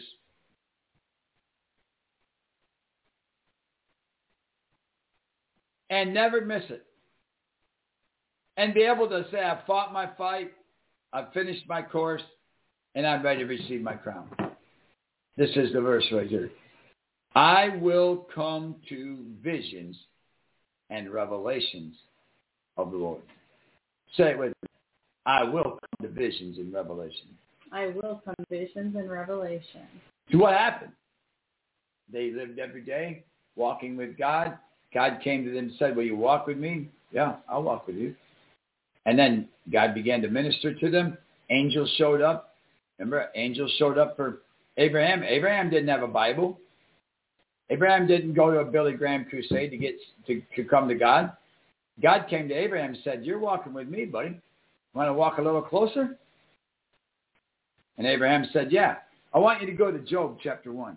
and never miss it? And be able to say, I've fought my fight, I've finished my course, and I'm ready to receive my crown. This is the verse right here. I will come to visions and revelations of the Lord. Say it with me. I will come to visions and revelations. I will come to visions and revelations. So what happened? They lived every day walking with God. God came to them and said, will you walk with me? Yeah, I'll walk with you. And then God began to minister to them. Angels showed up. Remember, angels showed up for Abraham. Abraham didn't have a Bible. Abraham didn't go to a Billy Graham crusade to come to God. God came to Abraham and said, you're walking with me, buddy. Want to walk a little closer? And Abraham said, yeah. I want you to go to Job chapter 1.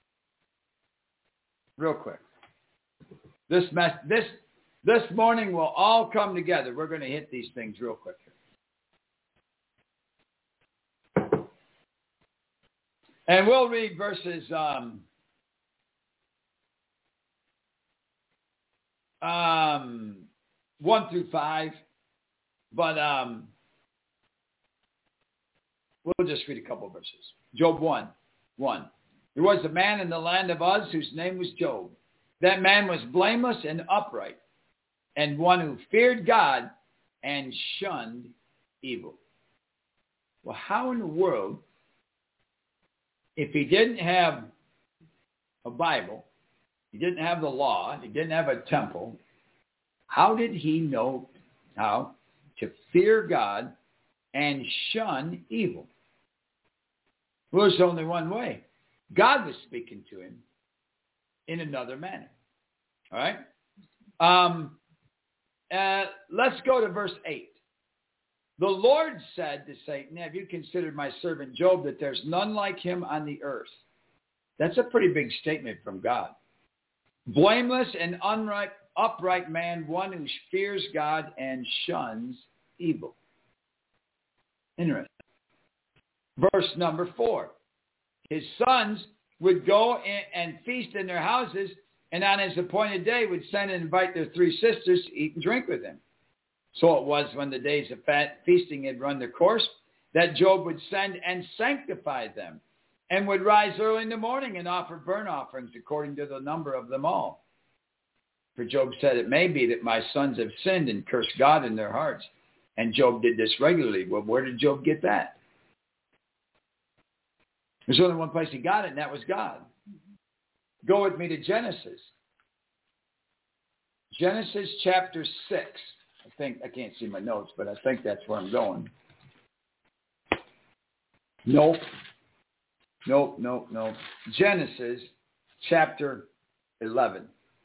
Real quick. This morning will all come together. We're going to hit these things real quick here. And we'll read verses 1 through 5. But we'll just read a couple of verses. Job 1. There was a man in the land of Uz whose name was Job. That man was blameless and upright, and one who feared God and shunned evil. Well, how in the world, if he didn't have a Bible, he didn't have the law, he didn't have a temple, how did he know how to fear God and shun evil? Well, there's only one way. God was speaking to him in another manner. All right? Let's go to verse 8. The Lord said to Satan, have you considered my servant Job, that there's none like him on the earth? That's a pretty big statement from God. Blameless and upright man, one who fears God and shuns evil. Interesting. Verse number 4. His sons would go and feast in their houses, and on his appointed day would send and invite their 3 sisters to eat and drink with him. So it was when the days of feasting had run their course that Job would send and sanctify them, and would rise early in the morning and offer burnt offerings according to the number of them all. For Job said, it may be that my sons have sinned and cursed God in their hearts. And Job did this regularly. Well, where did Job get that? There's only one place he got it, and that was God. Go with me to Genesis. Genesis chapter 6. I can't see my notes, but I think that's where I'm going. Nope. Genesis chapter 11.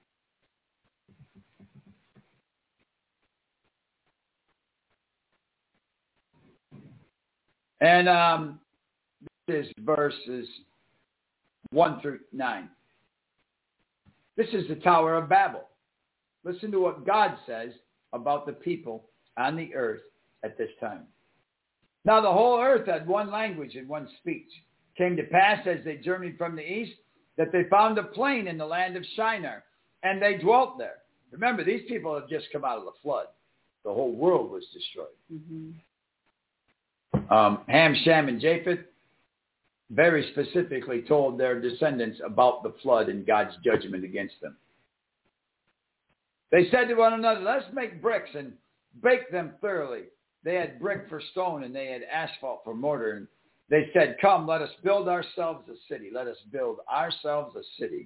And this is verses 1 through 9. This is the Tower of Babel. Listen to what God says about the people on the earth at this time. Now the whole earth had one language and one speech. Came to pass as they journeyed from the east that they found a plain in the land of Shinar, and they dwelt there. Remember, these people had just come out of the flood. The whole world was destroyed. Mm-hmm. Ham, Shem, and Japheth very specifically told their descendants about the flood and God's judgment against them. They said to one another, let's make bricks and bake them thoroughly. They had brick for stone and they had asphalt for mortar. And they said, come, let us build ourselves a city. Let us build ourselves a city.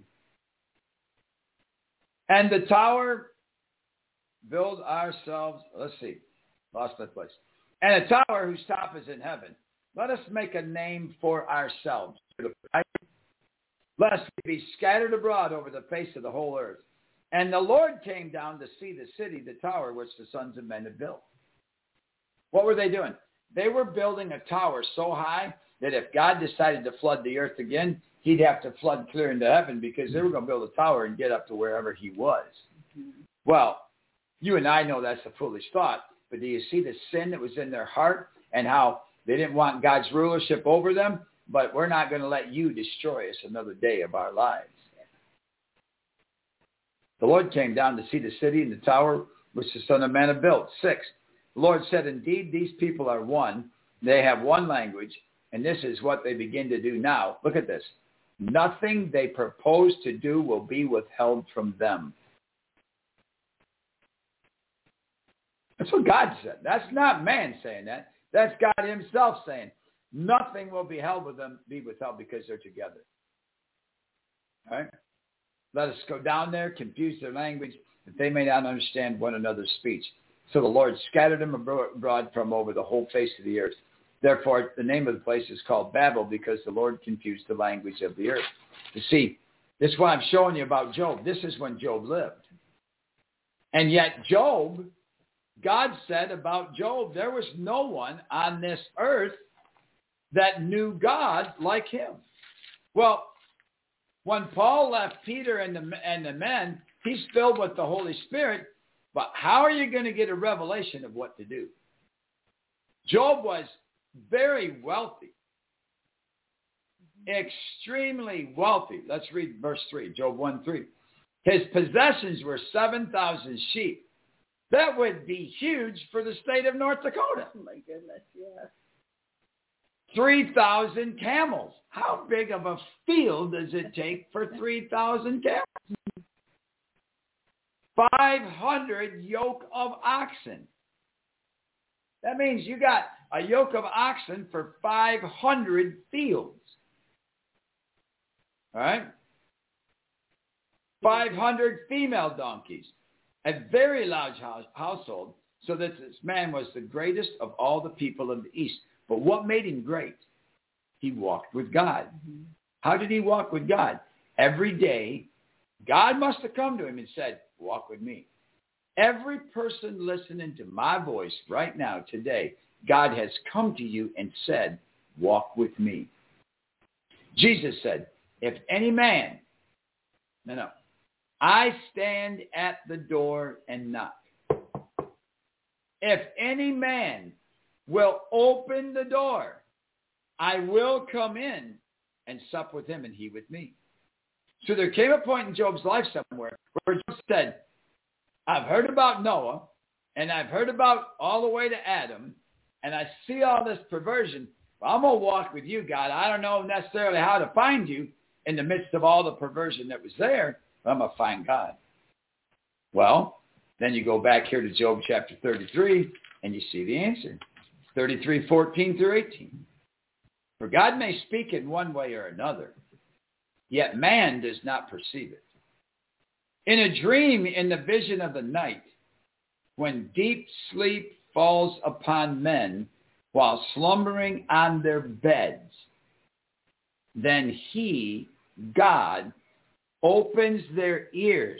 And the tower, build ourselves, lost my place. And a tower whose top is in heaven. Let us make a name for ourselves, lest we be scattered abroad over the face of the whole earth. And the Lord came down to see the city, the tower, which the sons of men had built. What were they doing? They were building a tower so high that if God decided to flood the earth again, he'd have to flood clear into heaven because they were going to build a tower and get up to wherever he was. Mm-hmm. Well, you and I know that's a foolish thought, but do you see the sin that was in their heart and how they didn't want God's rulership over them? But we're not going to let you destroy us another day of our lives. The Lord came down to see the city and the tower which the Son of Man had built. 6. The Lord said, indeed, these people are one. They have one language, and this is what they begin to do now. Look at this. Nothing they propose to do will be withheld from them. That's what God said. That's not man saying that. That's God himself saying, nothing will be withheld because they're together. All right? Let us go down there, confuse their language, that they may not understand one another's speech. So the Lord scattered them abroad from over the whole face of the earth. Therefore, the name of the place is called Babel, because the Lord confused the language of the earth. You see, this is what I'm showing you about Job. This is when Job lived. And yet Job, God said about Job, there was no one on this earth that knew God like him. Well, when Paul left Peter and the men, he's filled with the Holy Spirit. But how are you going to get a revelation of what to do? Job was very wealthy. Extremely wealthy. Let's read verse 3, Job 1:3. His possessions were 7,000 sheep. That would be huge for the state of North Dakota. Oh my goodness, yes. 3,000 camels. How big of a field does it take for 3,000 camels? 500 yoke of oxen. That means you got a yoke of oxen for 500 fields. All right? 500 female donkeys. A very large household, so that this man was the greatest of all the people of the East. But what made him great? He walked with God. Mm-hmm. How did he walk with God? Every day, God must have come to him and said, walk with me. Every person listening to my voice right now, today, God has come to you and said, walk with me. Jesus said, if any man, I stand at the door and knock. If any man will open the door, I will come in and sup with him and he with me. So there came a point in Job's life somewhere where Job said, I've heard about Noah, and I've heard about all the way to Adam, and I see all this perversion. Well, I'm going to walk with you, God. I don't know necessarily how to find you in the midst of all the perversion that was there, but I'm going to find God. Well, then you go back here to Job chapter 33, and you see the answer. 33:14 through 18. For God may speak in one way or another, yet man does not perceive it. In a dream, in the vision of the night, when deep sleep falls upon men while slumbering on their beds, then he, God, opens their ears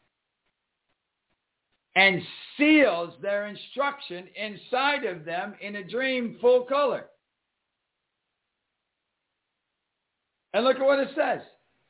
and seals their instruction inside of them in a dream full color. And look at what it says.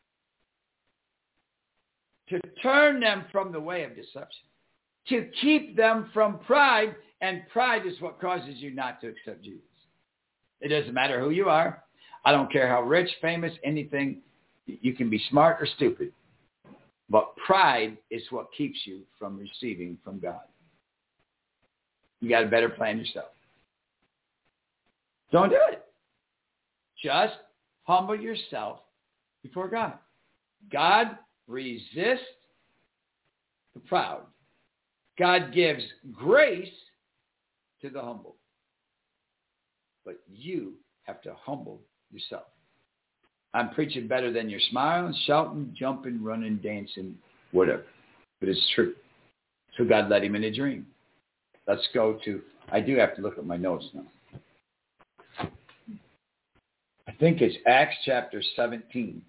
To turn them from the way of deception. To keep them from pride. And pride is what causes you not to accept Jesus. It doesn't matter who you are. I don't care how rich, famous, anything. You can be smart or stupid. But pride is what keeps you from receiving from God. You got to better plan yourself. Don't do it. Just humble yourself before God. God resists the proud. God gives grace to the humble. But you have to humble yourself. I'm preaching better than you're smiling, shouting, jumping, running, dancing, whatever. But it's true. So God led him in a dream. Let's go to, I do have to look at my notes now. I think it's Acts chapter 17.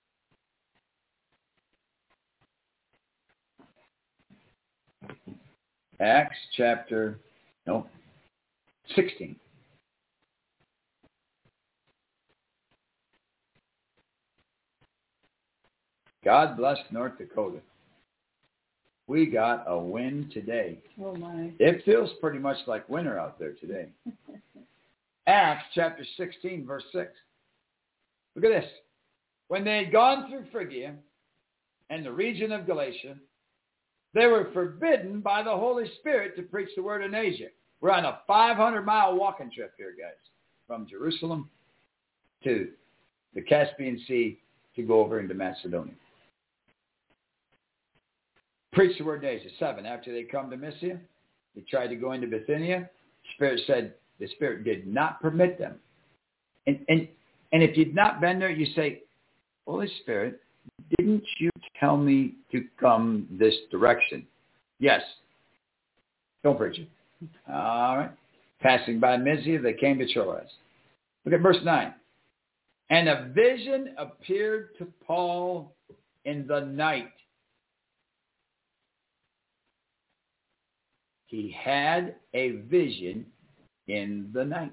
Acts chapter, 16. God bless North Dakota. We got a win today. Oh, my. It feels pretty much like winter out there today. Acts chapter 16, verse 6. Look at this. When they had gone through Phrygia and the region of Galatia, they were forbidden by the Holy Spirit to preach the word in Asia. We're on a 500-mile walking trip here, guys, from Jerusalem to the Caspian Sea to go over into Macedonia. Preach the word in Asia. 7. After they come to Mysia, they tried to go into Bithynia. The Spirit did not permit them. And if you've not been there, you say, Holy Spirit, didn't you tell me to come this direction? Yes. Don't preach it. All right. Passing by Mysia, they came to Troas. Look at verse 9. And a vision appeared to Paul in the night. He had a vision in the night.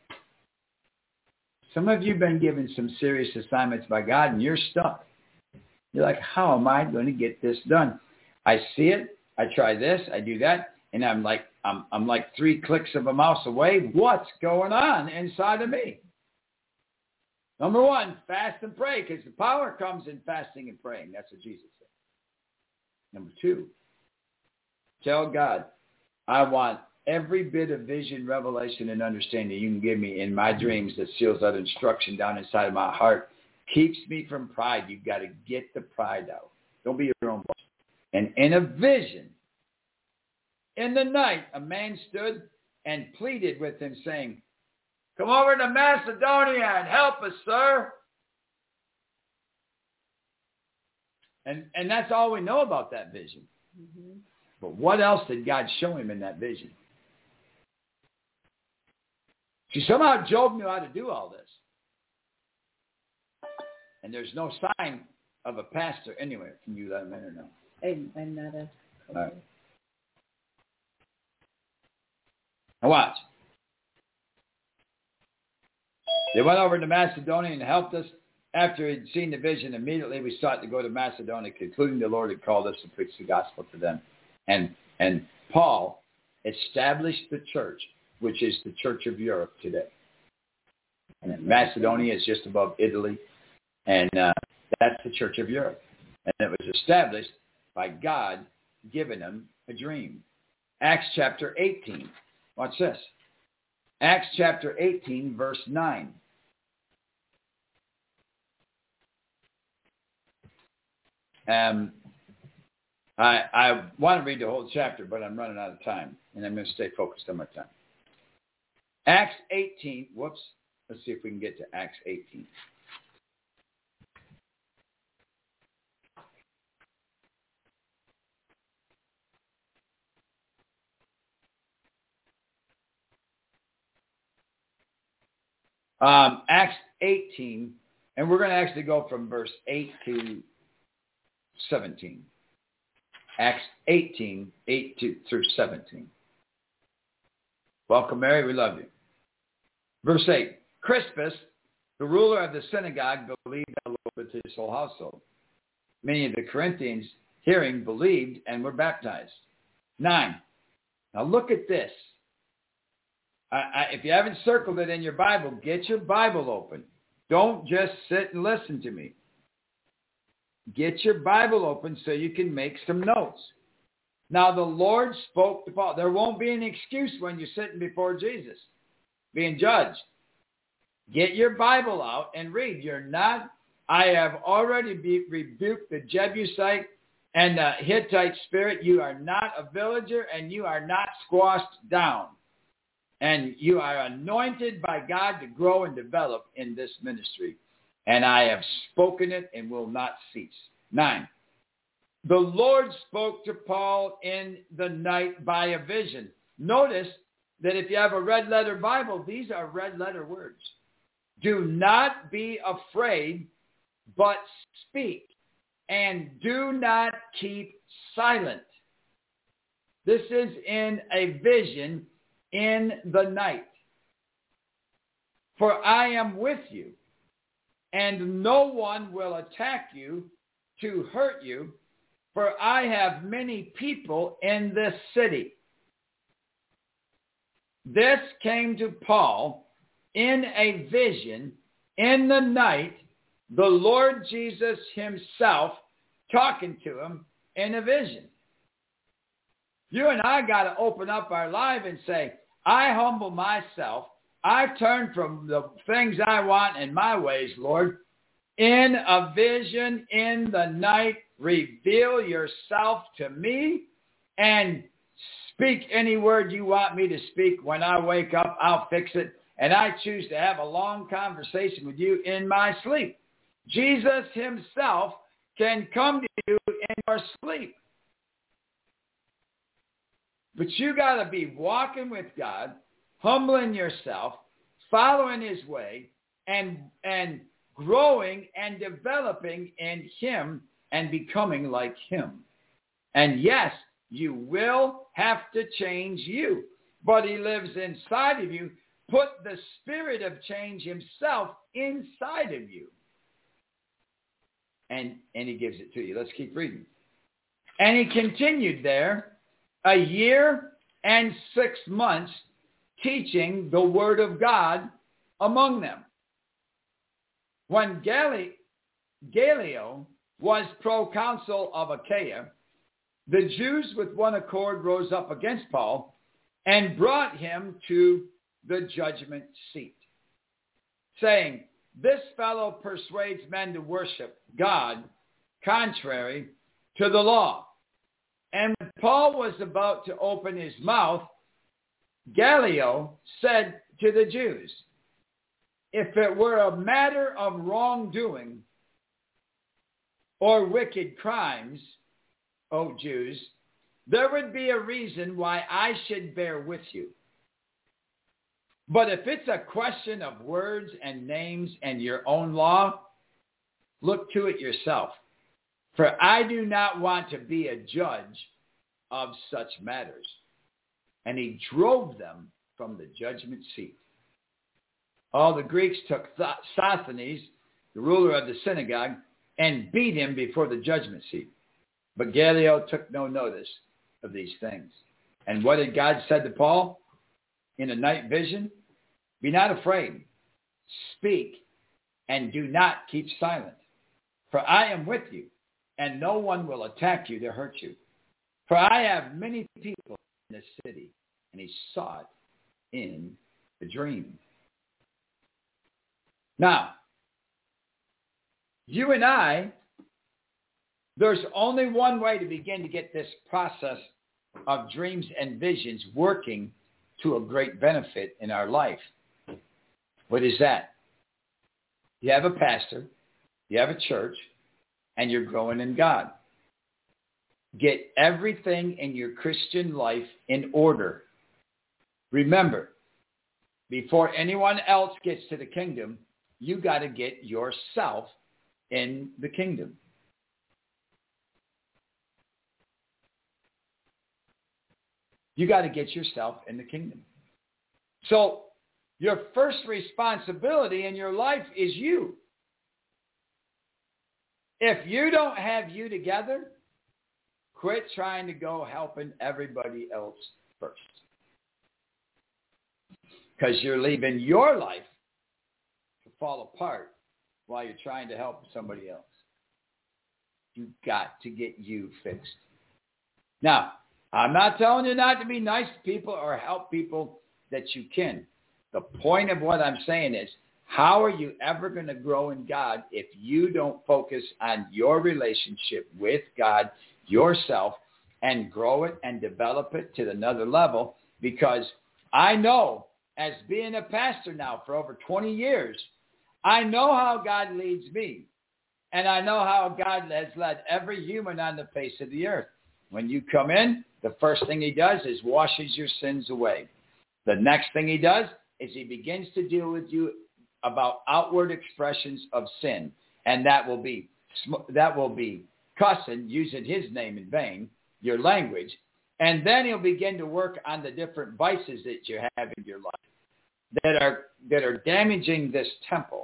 Some of you have been given some serious assignments by God, and you're stuck. You're like, how am I going to get this done? I see it. I try this. I do that. And I'm like 3 clicks of a mouse away. What's going on inside of me? Number 1, fast and pray, because the power comes in fasting and praying. That's what Jesus said. Number 2, tell God, I want every bit of vision, revelation, and understanding you can give me in my dreams that seals that instruction down inside of my heart. Keeps me from pride. You've got to get the pride out. Don't be your own boss. And in a vision, in the night, a man stood and pleaded with him, saying, come over to Macedonia and help us, sir. And that's all we know about that vision. Mm-hmm. But what else did God show him in that vision? See, somehow Job knew how to do all this. And there's no sign of a pastor anywhere. Can you let him in or no? I'm not a... All right. Now watch. They went over to Macedonia and helped us. after he'd seen the vision, immediately we sought to go to Macedonia, concluding the Lord had called us to preach the gospel to them. And Paul established the church, which is the Church of Europe today. And Macedonia is just above Italy, and that's the Church of Europe. And it was established by God giving them a dream. Acts chapter 18. Watch this. Acts chapter 18, verse 9. I want to read the whole chapter, but I'm running out of time, and I'm going to stay focused on my time. Acts 18. Whoops. Let's see if we can get to Acts 18. Acts 18, and we're going to actually go from verse 8 to 17. Acts 18, 8 through 17. Welcome, Mary. We love you. Verse 8. Crispus, the ruler of the synagogue, believed the Lord with his whole household. Many of the Corinthians, hearing, believed and were baptized. 9. Now look at this. If you haven't circled it in your Bible, get your Bible open. Don't just sit and listen to me. Get your Bible open so you can make some notes. Now the Lord spoke to Paul. There won't be an excuse when you're sitting before Jesus, being judged. Get your Bible out and read. I have already rebuked the Jebusite and the Hittite spirit. You are not a villager and you are not squashed down. And you are anointed by God to grow and develop in this ministry. And I have spoken it and will not cease. 9. The Lord spoke to Paul in the night by a vision. Notice that if you have a red letter Bible, these are red letter words. Do not be afraid, but speak. And do not keep silent. This is in a vision in the night. For I am with you, and no one will attack you to hurt you, for I have many people in this city. This came to Paul in a vision in the night, the Lord Jesus himself talking to him in a vision. You and I got to open up our life and say, I humble myself. I turn from the things I want and my ways, Lord. In a vision in the night, reveal yourself to me and speak any word you want me to speak. When I wake up, I'll fix it. And I choose to have a long conversation with you in my sleep. Jesus himself can come to you in your sleep. But you got to be walking with God, humbling yourself, following his way, and growing and developing in him and becoming like him. And yes, you will have to change you, but he lives inside of you. Put the spirit of change himself inside of you. And he gives it to you. Let's keep reading. And he continued there 1 year and 6 months teaching the word of God among them. When Gallio was proconsul of Achaia, the Jews with one accord rose up against Paul and brought him to the judgment seat, saying, this fellow persuades men to worship God contrary to the law. And when Paul was about to open his mouth, Gallio said to the Jews, if it were a matter of wrongdoing or wicked crimes, O Jews, there would be a reason why I should bear with you. But if it's a question of words and names and your own law, look to it yourself. For I do not want to be a judge of such matters. And he drove them from the judgment seat. All the Greeks took Sosthenes, the ruler of the synagogue, and beat him before the judgment seat. But Gamaliel took no notice of these things. And what had God said to Paul in a night vision? Be not afraid. Speak and do not keep silent. For I am with you, and no one will attack you to hurt you. For I have many people in this city. And he saw it in the dream. Now, you and I, there's only one way to begin to get this process of dreams and visions working to a great benefit in our life. What is that? You have a pastor, you have a church, and you're growing in God. Get everything in your Christian life in order. Remember, before anyone else gets to the kingdom, you got to get yourself in the kingdom. You got to get yourself in the kingdom. So your first responsibility in your life is you. If you don't have you together, quit trying to go helping everybody else first. Because you're leaving your life to fall apart while you're trying to help somebody else. You've got to get you fixed. Now, I'm not telling you not to be nice to people or help people that you can. The point of what I'm saying is, how are you ever going to grow in God if you don't focus on your relationship with God, yourself, and grow it and develop it to another level? Because I know, as being a pastor now for over 20 years, I know how God leads me. And I know how God has led every human on the face of the earth. When you come in, the first thing he does is washes your sins away. The next thing he does is he begins to deal with you about outward expressions of sin. And that will be cussing, using his name in vain, your language. And then he'll begin to work on the different vices that you have in your life that are damaging this temple.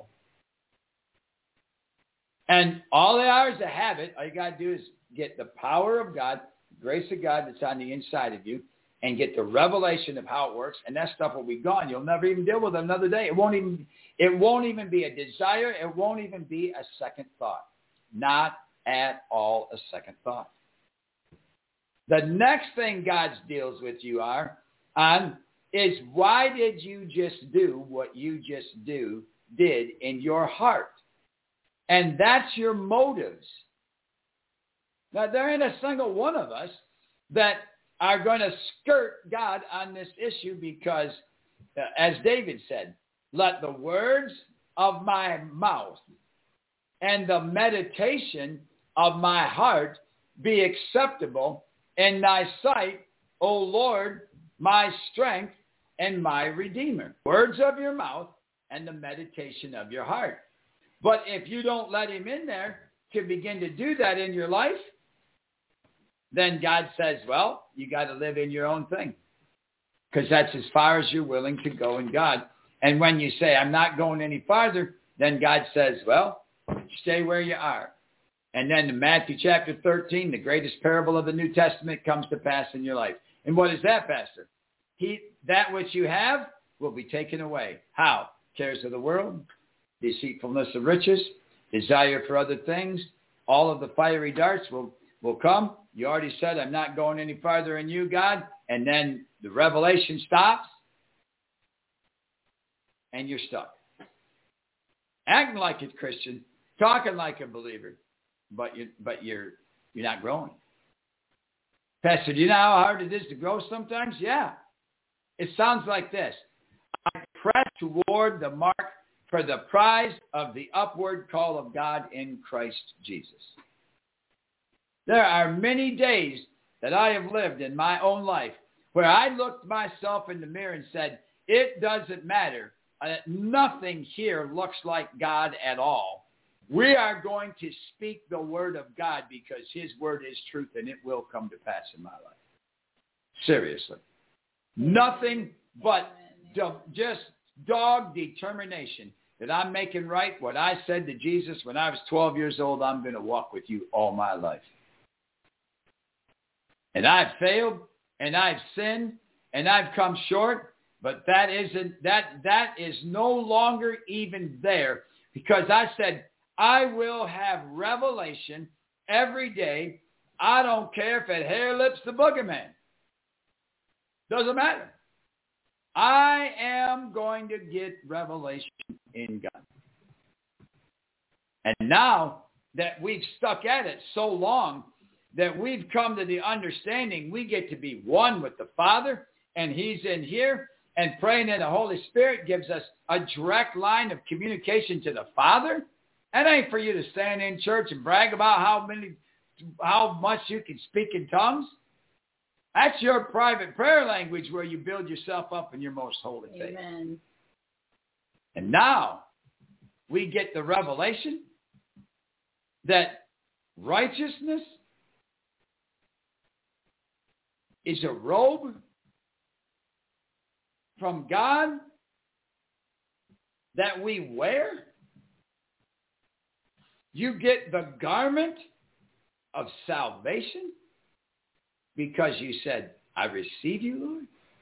And all the hours to have it, all you got to do is get the power of God, the grace of God that's on the inside of you, and get the revelation of how it works, and that stuff will be gone. You'll never even deal with it another day. It won't even be a desire. It won't even be a second thought. Not at all a second thought. The next thing God deals with you on is, why did you just do what you just did in your heart? And that's your motives. Now, there ain't a single one of us that are going to skirt God on this issue because, as David said, let the words of my mouth and the meditation of my heart be acceptable in thy sight, O Lord, my strength and my Redeemer. Words of your mouth and the meditation of your heart. But if you don't let him in there to begin to do that in your life, then God says, well, you got to live in your own thing. Because that's as far as you're willing to go in God. And when you say, I'm not going any farther, then God says, well, stay where you are. And then in Matthew chapter 13, the greatest parable of the New Testament comes to pass in your life. And what is that, Pastor? That which you have will be taken away. How? Cares of the world, deceitfulness of riches, desire for other things. All of the fiery darts will come. You already said, I'm not going any farther in you, God. And then the revelation stops. And you're stuck. Acting like a Christian, talking like a believer, but you're not growing. Pastor, do you know how hard it is to grow sometimes? Yeah. It sounds like this. I press toward the mark for the prize of the upward call of God in Christ Jesus. There are many days that I have lived in my own life where I looked myself in the mirror and said, it doesn't matter. Nothing here looks like God at all. We are going to speak the word of God because his word is truth and it will come to pass in my life. Seriously. Nothing but just dog determination. that I'm making right what I said to Jesus when I was 12 years old. I'm going to walk with you all my life. And I've failed, and I've sinned, and I've come short, but that is no longer even there, because I said, I will have revelation every day. I don't care if it hair lips the boogeyman. Doesn't matter. I am going to get revelation in God. And now that we've stuck at it so long that we've come to the understanding we get to be one with the Father, and he's in here, and praying in the Holy Spirit gives us a direct line of communication to the Father. That ain't for you to stand in church and brag about how much you can speak in tongues. That's your private prayer language where you build yourself up in your most holy faith. Amen. And now we get the revelation that righteousness is a robe from God that we wear. You get the garment of salvation because you said, I receive you,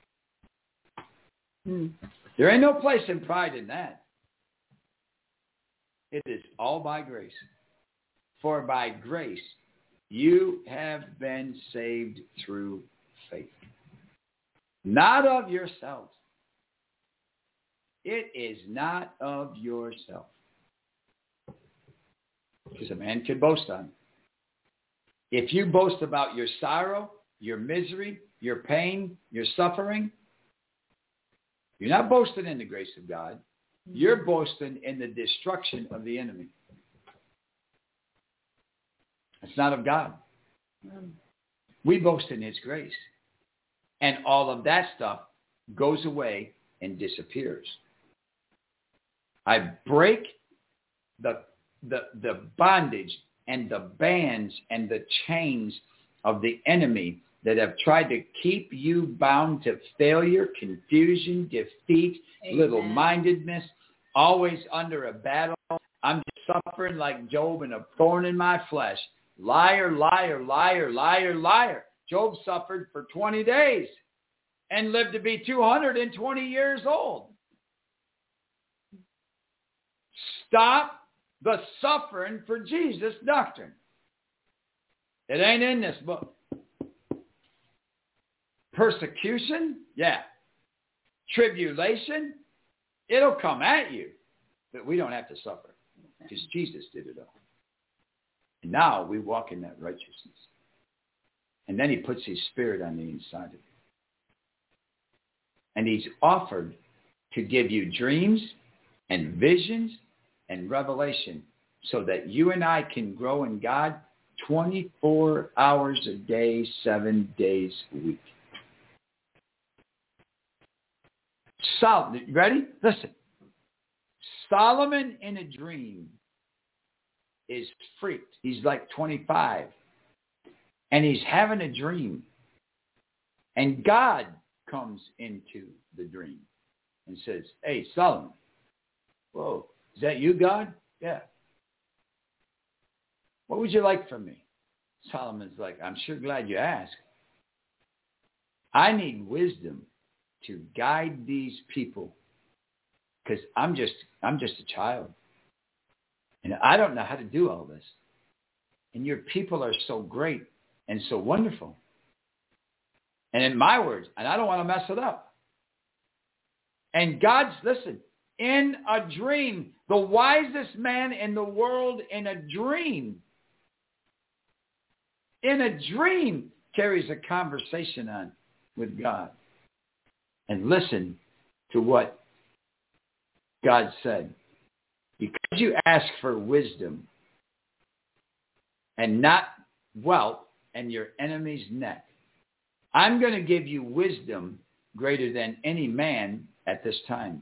Lord. There ain't no place in pride in that. It is all by grace. For by grace you have been saved through faith. Not of yourselves. It is not of yourself. Because a man can boast on it. If you boast about your sorrow, your misery, your pain, your suffering, you're not boasting in the grace of God. You're boasting in the destruction of the enemy. It's not of God. We boast in his grace. And all of that stuff goes away and disappears. I break the bondage and the bands and the chains of the enemy that have tried to keep you bound to failure, confusion, defeat, Amen. little-mindedness, always under a battle. I'm just suffering like Job and a thorn in my flesh. Liar, liar, liar, liar, liar. Job suffered for 20 days and lived to be 220 years old. Stop the suffering for Jesus doctrine. It ain't in this book. Persecution, yeah. Tribulation, it'll come at you. But we don't have to suffer because Jesus did it all. And now we walk in that righteousness. And then he puts his spirit on the inside of you. And he's offered to give you dreams and visions and revelation so that you and I can grow in God 24 hours a day, 7 days a week. Ready? Listen. Solomon in a dream is freaked. He's like 25. And he's having a dream. And God comes into the dream and says, hey, Solomon. Whoa, is that you, God? Yeah. What would you like from me? Solomon's like, I'm sure glad you asked. I need wisdom to guide these people because I'm just a child. And I don't know how to do all this. And your people are so great and so wonderful. And in my words, and I don't want to mess it up. And listen, in a dream, the wisest man in the world in a dream carries a conversation on with God. And listen to what God said. Because you ask for wisdom and not wealth and your enemy's neck, I'm going to give you wisdom greater than any man at this time.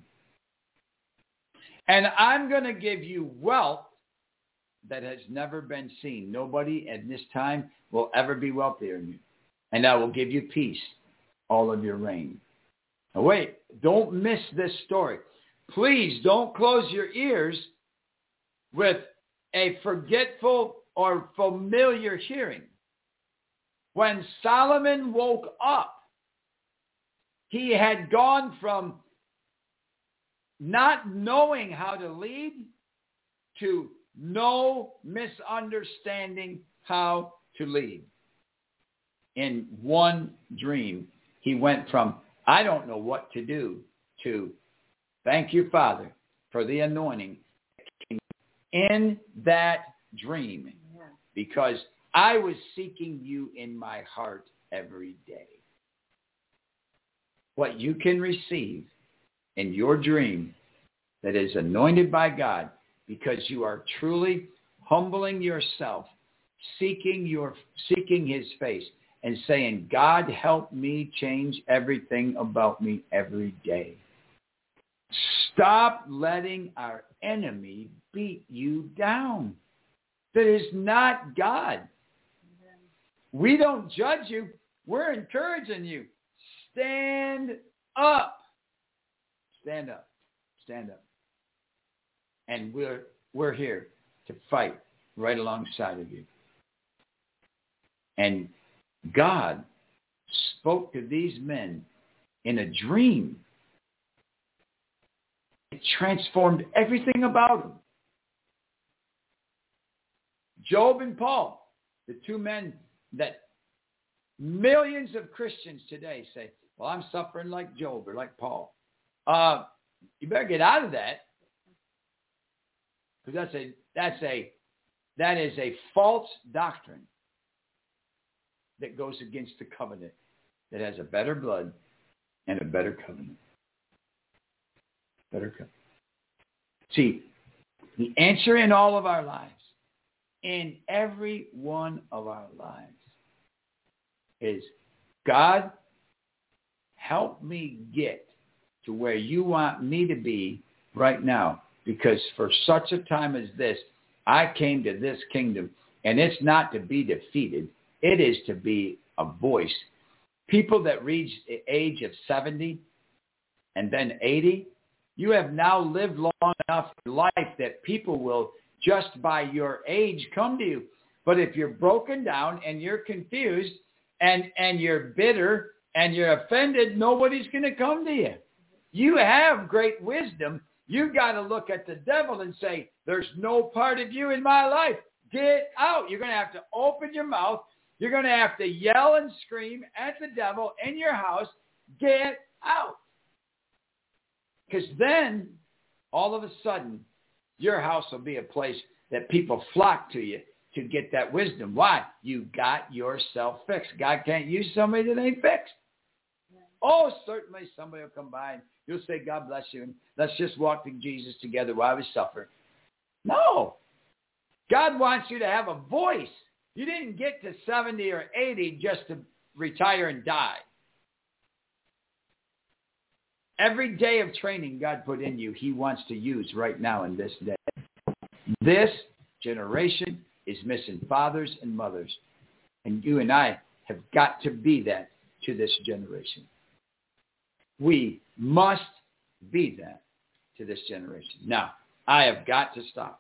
And I'm going to give you wealth that has never been seen. Nobody at this time will ever be wealthier than you. And I will give you peace all of your reign. Now wait, don't miss this story. please don't close your ears with a forgetful or familiar hearing. When Solomon woke up, he had gone from not knowing how to lead to no misunderstanding how to lead. In one dream, he went from, I don't know what to do, to, thank you, Father, for the anointing in that dream, because I was seeking you in my heart every day. What you can receive in your dream that is anointed by God, because you are truly humbling yourself, seeking his face, and saying, God, help me change everything about me every day. Stop letting our enemy beat you down. That is not God. We don't judge you. We're encouraging you. Stand up. Stand up. Stand up. And we're here to fight right alongside of you. And God spoke to these men in a dream. It transformed everything about them. Job and Paul, the two men that millions of Christians today say, well, I'm suffering like Job or like Paul. You better get out of that, because that is a false doctrine that goes against the covenant that has a better blood and a better covenant. Better covenant. See, the answer in all of our lives, in every one of our lives, is, God, help me get to where you want me to be right now. Because for such a time as this, I came to this kingdom, and it's not to be defeated. It is to be a voice. People that reach the age of 70 and then 80, you have now lived long enough in life that people will, just by your age, come to you. But if you're broken down and you're confused and you're bitter and you're offended, nobody's going to come to you. You have great wisdom. You've got to look at the devil and say, there's no part of you in my life. Get out. You're going to have to open your mouth. You're going to have to yell and scream at the devil in your house. Get out. Because then, all of a sudden, your house will be a place that people flock to you to get that wisdom. Why? You got yourself fixed. God can't use somebody that ain't fixed. Oh, certainly somebody will come by and you'll say, God bless you, and let's just walk to Jesus together while we suffer. No. God wants you to have a voice. You didn't get to 70 or 80 just to retire and die. Every day of training God put in you, he wants to use right now in this day. This generation is missing fathers and mothers. And you and I have got to be that to this generation. We must be that to this generation. Now, I have got to stop.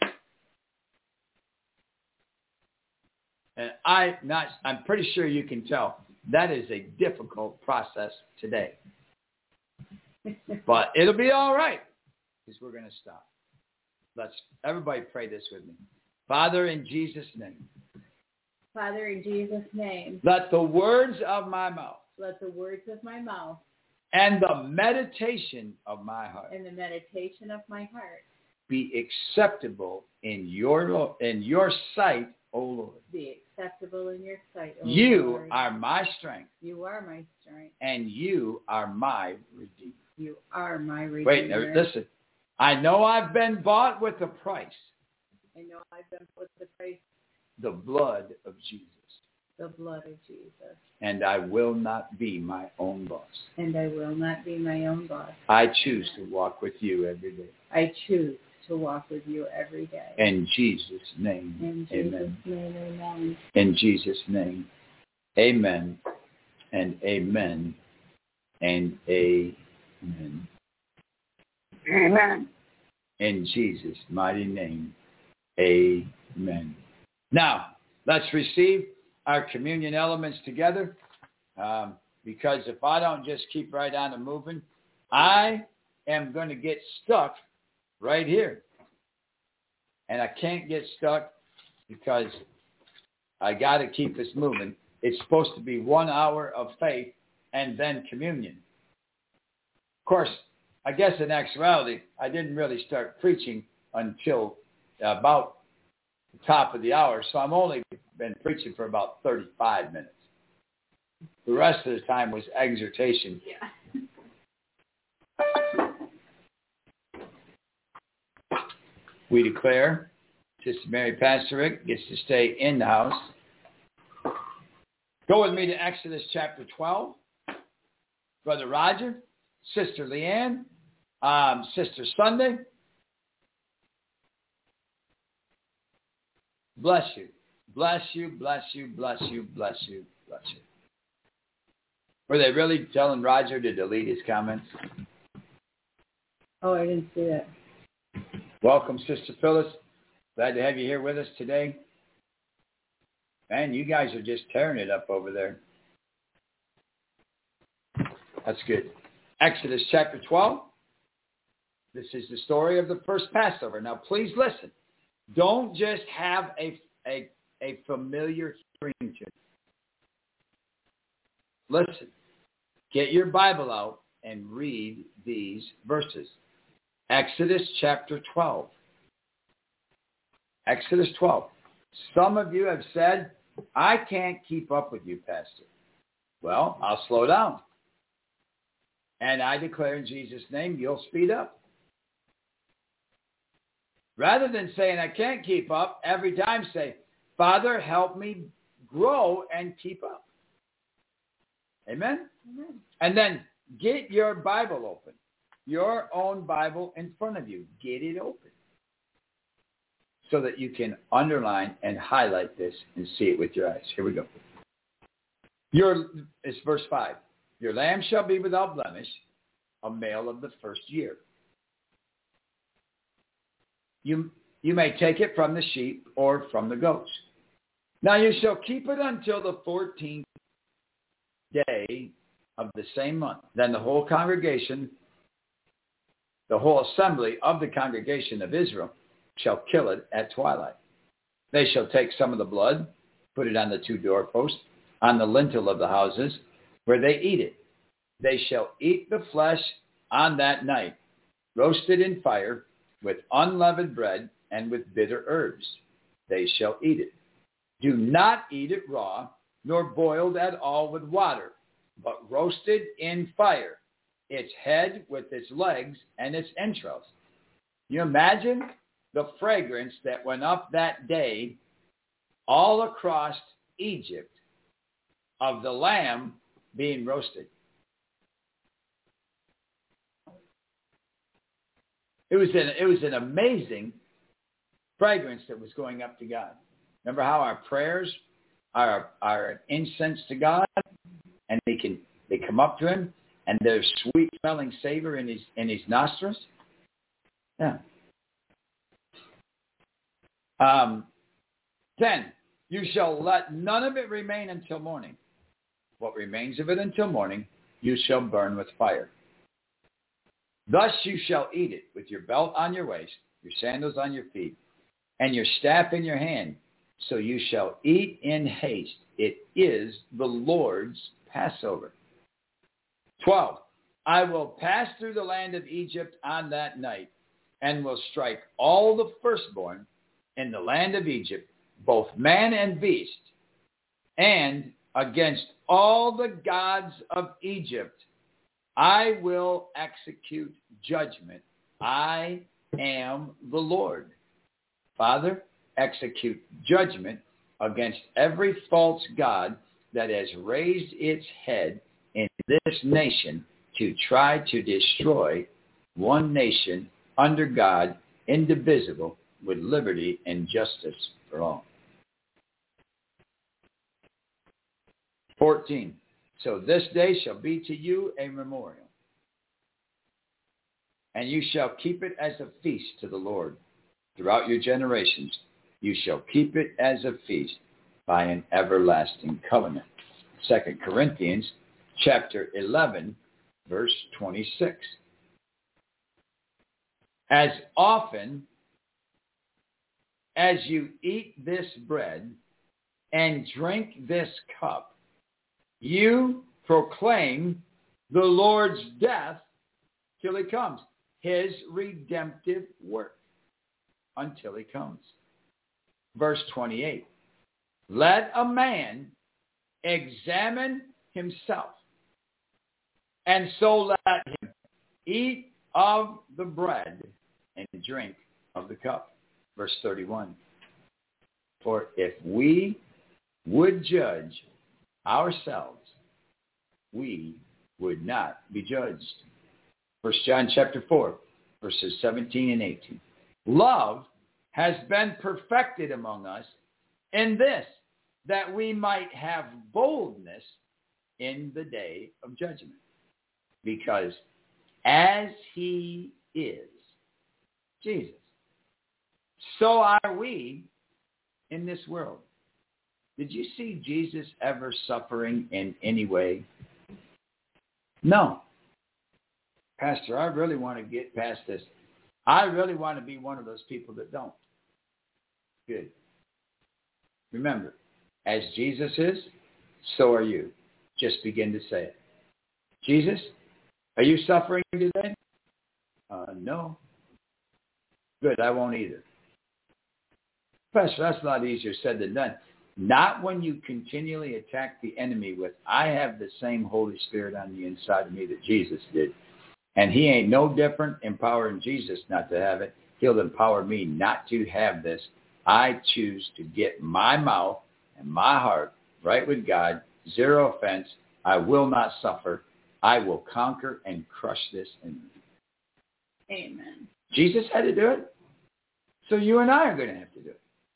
And I'm pretty sure you can tell that is a difficult process today. But it'll be all right, because we're going to stop. Let's everybody pray this with me. Father, in Jesus' name. Father, in Jesus' name. Let the words of my mouth. Let the words of my mouth. And the meditation of my heart. And the meditation of my heart. Be acceptable in your sight, O Lord. Be acceptable in your sight, O Lord. You are my strength. You are my strength. And you are my Redeemer. You are my Redeemer. Wait, listen. I know I've been bought with a price. I know I've been bought with a price. The blood of Jesus. The blood of Jesus. And I will not be my own boss. And I will not be my own boss. I choose to walk with you every day. I choose to walk with you every day. In Jesus' name, in Jesus' amen. Name, amen. In Jesus' name, amen and amen and amen. Amen. In Jesus' mighty name, amen. Now, let's receive our communion elements together, because if I don't just keep right on and moving, I am going to get stuck right here. And I can't get stuck because I got to keep this moving. It's supposed to be 1 hour of faith and then communion. Of course, I guess in actuality, I didn't really start preaching until about the top of the hour, so I've only been preaching for about 35 minutes. The rest of the time was exhortation. Yeah. We declare Sister Mary Pastor Rick gets to stay in the house. Go with me to Exodus chapter 12. Brother Roger, Sister Leanne, Sister Sunday. Bless you. Bless you, bless you, bless you, bless you, bless you. Were they really telling Roger to delete his comments? Oh, I didn't see that. Welcome, Sister Phyllis. Glad to have you here with us today. Man, you guys are just tearing it up over there. That's good. Exodus chapter 12. This is the story of the first Passover. Now, please listen. Don't just have a familiar hearing tune. Listen. Get your Bible out and read these verses. Exodus chapter 12. Exodus 12. Some of you have said, I can't keep up with you, Pastor. Well, I'll slow down. And I declare in Jesus' name, you'll speed up. Rather than saying, I can't keep up, every time say, Father, help me grow and keep up. Amen? Amen. And then get your Bible open. Your own Bible in front of you. Get it open. So that you can underline and highlight this and see it with your eyes. Here we go. It's verse 5. Your lamb shall be without blemish, a male of the first year. You may take it from the sheep or from the goats. Now you shall keep it until the 14th day of the same month. Then the whole congregation, the whole assembly of the congregation of Israel shall kill it at twilight. They shall take some of the blood, put it on the 2 doorposts, on the lintel of the houses, where they eat it. They shall eat the flesh on that night, roasted in fire, with unleavened bread and with bitter herbs. They shall eat it. Do not eat it raw, nor boiled at all with water, but roasted in fire, its head with its legs and its entrails. You imagine the fragrance that went up that day all across Egypt of the lamb being roasted. It was an amazing fragrance that was going up to God. Remember how our prayers are an incense to God, and they come up to him, and there's sweet smelling savor in his nostrils. Yeah. 10. You shall let none of it remain until morning. What remains of it until morning, you shall burn with fire. Thus you shall eat it with your belt on your waist, your sandals on your feet, and your staff in your hand. So you shall eat in haste. It is the Lord's Passover. 12. I will pass through the land of Egypt on that night, and will strike all the firstborn in the land of Egypt, both man and beast, and against all the gods of Egypt I will execute judgment. I am the Lord. Father, execute judgment against every false god that has raised its head in this nation to try to destroy one nation under God, indivisible, with liberty and justice for all. 14. So this day shall be to you a memorial. And you shall keep it as a feast to the Lord throughout your generations. You shall keep it as a feast by an everlasting covenant. 2 Corinthians chapter 11, verse 26. As often as you eat this bread and drink this cup, you proclaim the Lord's death till he comes, his redemptive work until he comes. Verse 28, let a man examine himself, and so let him eat of the bread and drink of the cup. Verse 31, for if we would judge ourselves, we would not be judged. 1 John chapter 4, verses 17 and 18. Love has been perfected among us in this, that we might have boldness in the day of judgment. Because as he is, Jesus, so are we in this world. Did you see Jesus ever suffering in any way? No. Pastor, I really want to get past this. I really want to be one of those people that don't. Good. Remember, as Jesus is, so are you. Just begin to say it. Jesus, are you suffering today? No. Good, I won't either. Pastor, that's a lot easier said than done. Not when you continually attack the enemy with, I have the same Holy Spirit on the inside of me that Jesus did. And he ain't no different empowering Jesus not to have it. He'll empower me not to have this. I choose to get my mouth and my heart right with God. Zero offense. I will not suffer. I will conquer and crush this enemy. Amen. Jesus had to do it. So you and I are going to have to do it.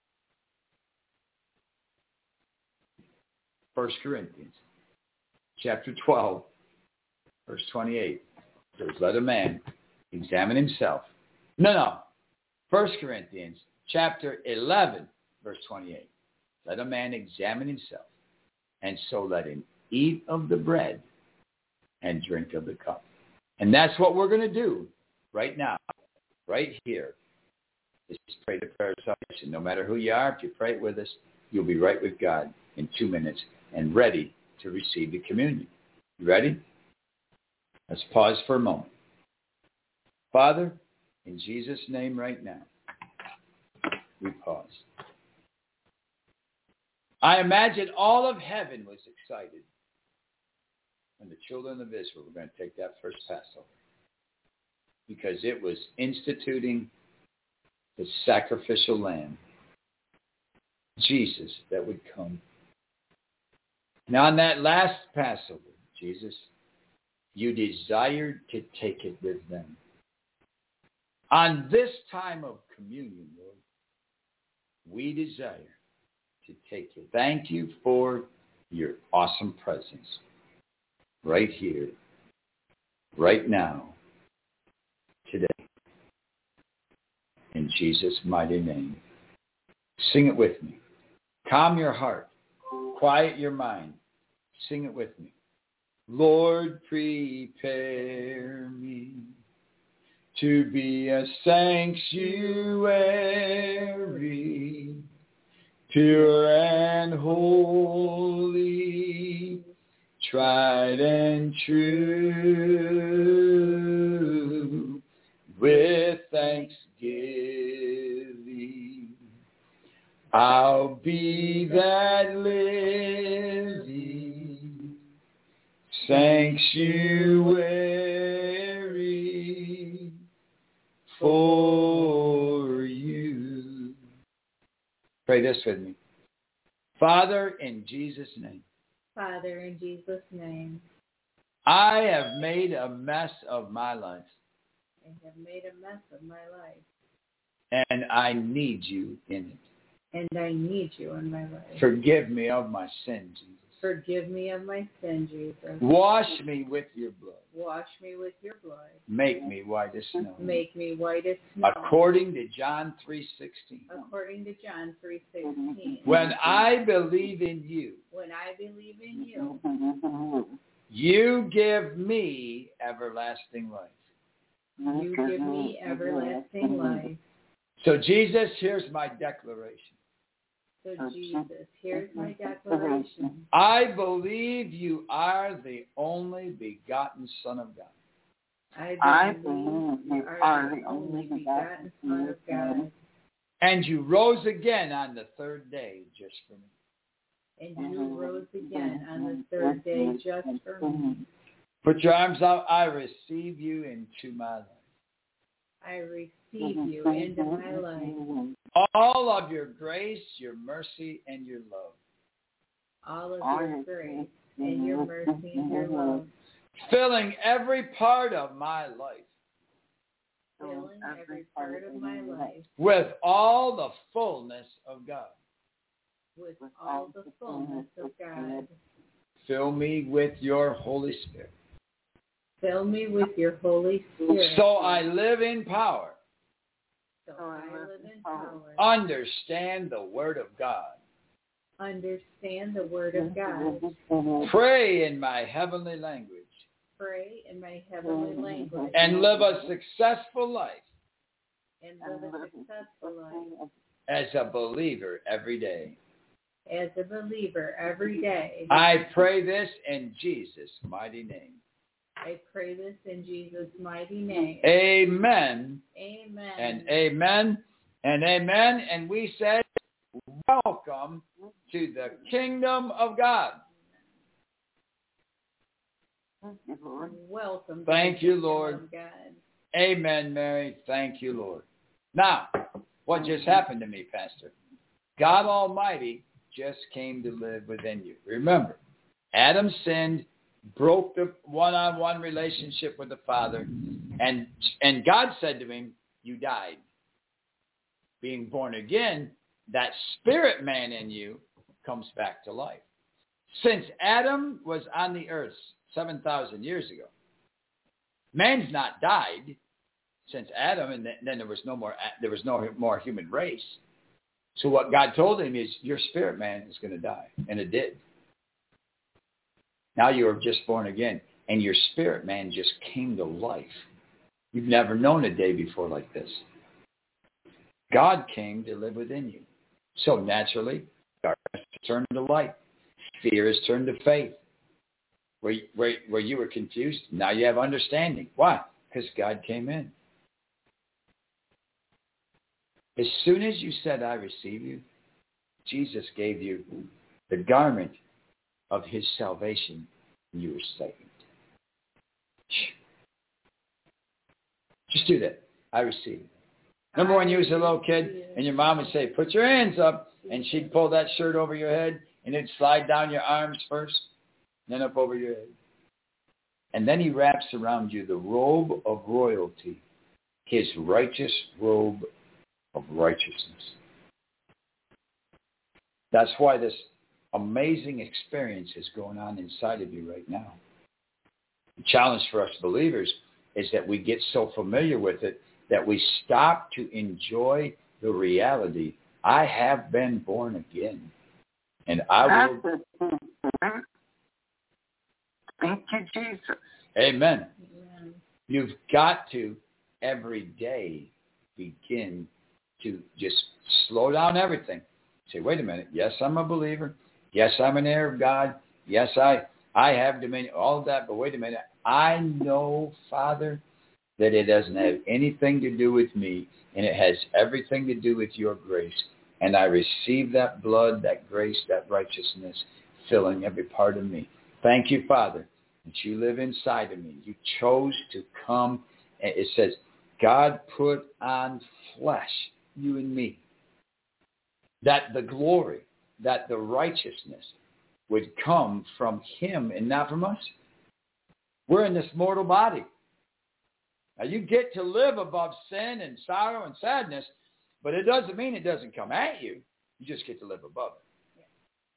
1 Corinthians chapter 12, verse 28. Says, let a man examine himself. No. 1 Corinthians chapter 11, verse 28. Let a man examine himself, and so let him eat of the bread and drink of the cup. And that's what we're going to do right now, right here. Just pray the prayer of salvation. No matter who you are, if you pray it with us, you'll be right with God in 2 minutes and ready to receive the communion. You ready? Let's pause for a moment. Father, in Jesus' name right now, we pause. I imagine all of heaven was excited when the children of Israel were going to take that first Passover, because it was instituting the sacrificial lamb, Jesus, that would come. Now on that last Passover, Jesus, you desired to take it with them. On this time of communion, Lord, we desire to take it. Thank you for your awesome presence right here, right now, today. In Jesus' mighty name. Sing it with me. Calm your heart. Quiet your mind. Sing it with me. Lord, prepare me to be a sanctuary, pure and holy, tried and true, with thanksgiving. I'll be that living sanctuary for you. Pray this with me. Father, in Jesus' name. Father, in Jesus' name. I have made a mess of my life. I have made a mess of my life. And I need you in it. And I need you in my life. Forgive me of my sins, Jesus. Forgive me of my sin, Jesus. Wash me with your blood. Wash me with your blood. Make me white as snow. Make me white as snow. According to John 3:16. According to John 3:16. When I believe in you, When I believe in you, you give me everlasting life. you give me everlasting life. So Jesus, here's my declaration. So Jesus, here's my declaration. I believe you are the only begotten Son of God. I believe you are the only begotten Son of God. And you rose again on the third day just for me. And you rose again on the third day just for me. Put your arms out. I receive you into my life. I receive you into my life. All of your grace, your mercy, and your love. All of your grace and your mercy and your love. Filling every part of my life. Filling every part of my life. With all the fullness of God. With all the fullness of God. Fill me with your Holy Spirit. Fill me with your Holy Spirit. So I live in power. So I live in power. Understand the Word of God. Understand the Word of God. Pray in my heavenly language. Pray in my heavenly language. And live a successful life. And live a successful life. As a believer every day. As a believer every day. I pray this in Jesus' mighty name. I pray this in Jesus' mighty name. Amen. Amen. And amen. And amen. And we say, welcome to the kingdom of God. Welcome. Thank you, Lord. Of God. Amen, Mary. Thank you, Lord. Now, what just happened to me, Pastor? God Almighty just came to live within you. Remember, Adam sinned, broke the one-on-one relationship with the Father, and God said to him, you died. Being born again, that spirit man in you comes back to life. Since Adam was on the earth 7,000 years ago, man's not died since Adam, and then there was no more human race. So what God told him is, your spirit man is going to die, and it did. Now you are just born again, and your spirit man just came to life. You've never known a day before like this. God came to live within you. So naturally, darkness turned to light. Fear is turned to faith. Where you were confused, now you have understanding. Why? Because God came in. As soon as you said, I receive you, Jesus gave you the garment of his salvation, and you were saved. Just do that. I receive it. Remember when you was a little kid and your mom would say, put your hands up, and she'd pull that shirt over your head and it'd slide down your arms first, then up over your head. And then he wraps around you the robe of royalty, his righteous robe of righteousness. That's why this amazing experience is going on inside of you right now. The challenge for us believers is that we get so familiar with it that we stop to enjoy the reality. I have been born again. And I will... Thank you, Jesus. Amen. Amen. You've got to, every day, begin to just slow down everything. Say, wait a minute. Yes, I'm a believer. Yes, I'm an heir of God. Yes, I have dominion. All of that. But wait a minute. I know, Father, that it doesn't have anything to do with me, and it has everything to do with your grace. And I receive that blood, that grace, that righteousness, filling every part of me. Thank you, Father, that you live inside of me. You chose to come. It says, God put on flesh, you and me, that the glory, that the righteousness would come from him and not from us. We're in this mortal body. Now, you get to live above sin and sorrow and sadness, but it doesn't mean it doesn't come at you. You just get to live above it.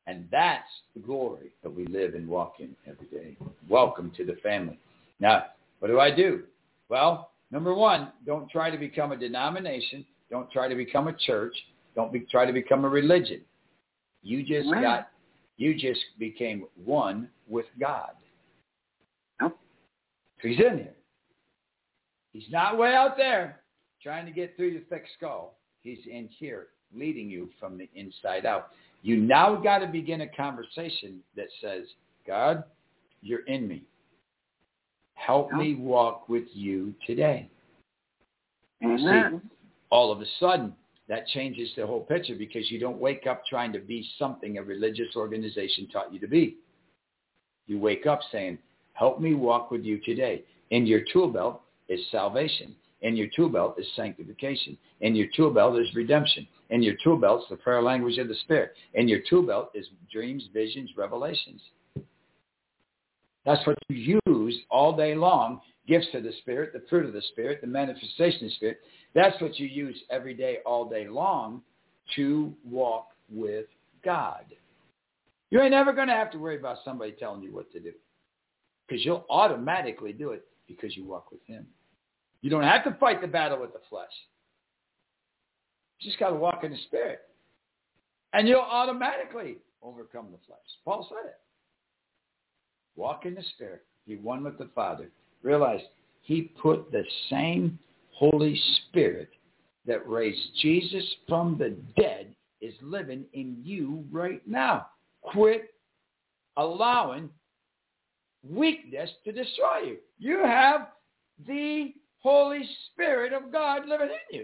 And that's the glory that we live and walk in every day. Welcome to the family. Now, what do? Well, number one, don't try to become a denomination. Don't try to become a church. Don't try to become a religion. You just became one with God. Oh. So he's in here. He's not way out there trying to get through your thick skull. He's in here leading you from the inside out. You now got to begin a conversation that says, God, you're in me. Help me walk with you today. Amen. See, all of a sudden, that changes the whole picture because you don't wake up trying to be something a religious organization taught you to be. You wake up saying, help me walk with you today. In your tool belt is salvation. In your tool belt is sanctification. In your tool belt is redemption. In your tool belt is the prayer language of the Spirit. In your tool belt is dreams, visions, revelations. That's what you use all day long. Gifts of the Spirit, the fruit of the Spirit, the manifestation of the Spirit. That's what you use every day, all day long to walk with God. You ain't never going to have to worry about somebody telling you what to do because you'll automatically do it because you walk with him. You don't have to fight the battle with the flesh. You just got to walk in the Spirit. And you'll automatically overcome the flesh. Paul said it. Walk in the Spirit. Be one with the Father. Realize he put the same Holy Spirit that raised Jesus from the dead is living in you right now. Quit allowing weakness to destroy you. You have the Holy Spirit of God living in you.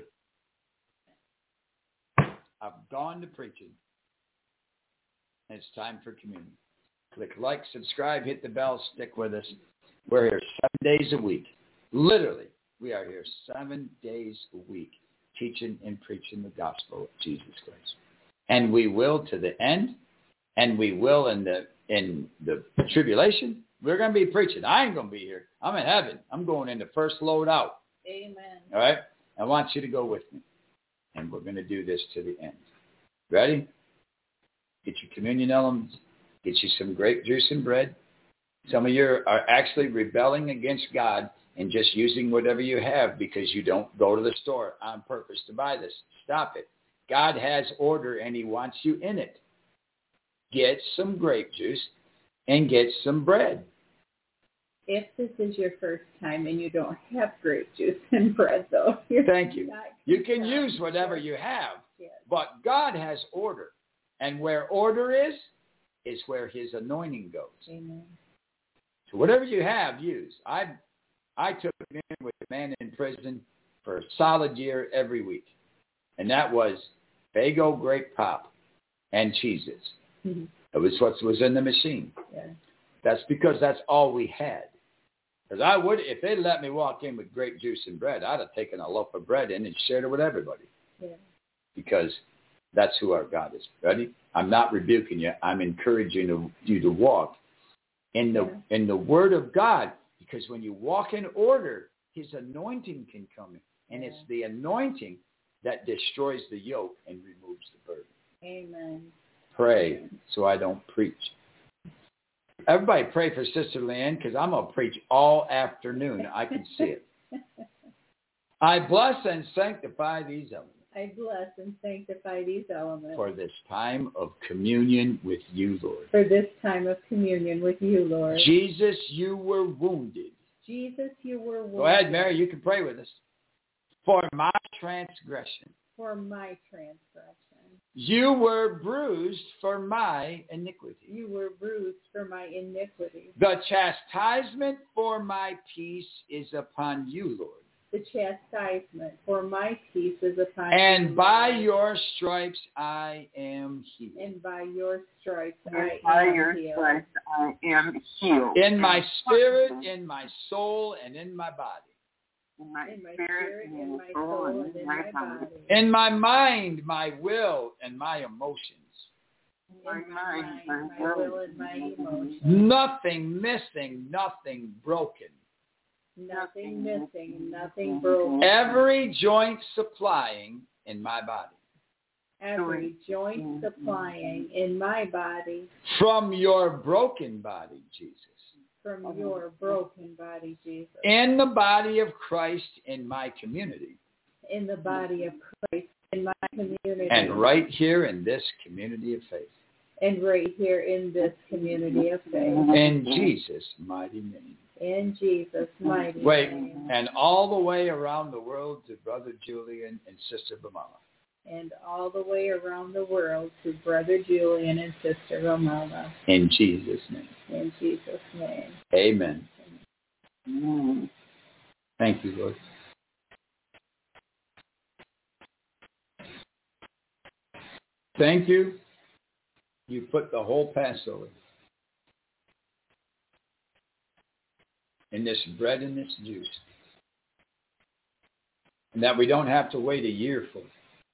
I've gone to preaching. And it's time for communion. Click like, subscribe, hit the bell, stick with us. We're here 7 days a week. Literally, we are here 7 days a week teaching and preaching the gospel of Jesus Christ. And we will to the end, and we will in the tribulation. We're going to be preaching. I ain't going to be here. I'm in heaven. I'm going in the first load out. Amen. All right? I want you to go with me. And we're going to do this to the end. Ready? Get your communion elements. Get you some grape juice and bread. Some of you are actually rebelling against God and just using whatever you have because you don't go to the store on purpose to buy this. Stop it. God has order and he wants you in it. Get some grape juice and get some bread. If this is your first time and you don't have grape juice and bread, though. Thank you. You can use whatever you have, but God has order. And where order is where his anointing goes. Amen. So whatever you have, use. I took it in with a man in prison for a solid year every week. And that was Faygo grape pop and Cheez-Its. Mm-hmm. It was what was in the machine. Yeah. That's because that's all we had. Because I would, if they let me walk in with grape juice and bread, I'd have taken a loaf of bread in and shared it with everybody. Yeah. Because that's who our God is. Ready? I'm not rebuking you. I'm encouraging you to walk in the Word of God. Because when you walk in order, his anointing can come in. And it's the anointing that destroys the yoke and removes the burden. Amen. Pray so I don't preach. Everybody pray for Sister Leanne because I'm going to preach all afternoon. I can see it. I bless and sanctify these elements. I bless and sanctify these elements. For this time of communion with you, Lord. For this time of communion with you, Lord. Jesus, you were wounded. Jesus, you were wounded. Go ahead, Mary. You can pray with us. For my transgression. For my transgression. You were bruised for my iniquity. You were bruised for my iniquity. The chastisement for my peace is upon you, Lord. The chastisement for my peace is upon you. And by your stripes I am healed. And by your stripes I am healed. In my spirit, in my soul, and in my body. In my spirit, in my soul, and in my body. In my mind, my will, and my emotions. In my mind, my will, and my emotions. Nothing missing, nothing broken. Nothing missing, nothing broken. Every joint supplying in my body. every joint supplying in my body from your broken body, Jesus. From your broken body, Jesus. In the body of Christ in my community. In the body of Christ in my community. And right here in this community of faith. And right here in this community of faith. In Jesus' mighty name. In Jesus' mighty Wait, name. and all the way around the world to Brother Julian and Sister Bamala. And all the way around the world to Brother Julian and Sister Romana. In Jesus' name. In Jesus' name. Amen. Amen. Thank you, Lord. Thank you. You put the whole Passover in this bread and this juice. And that we don't have to wait a year for it.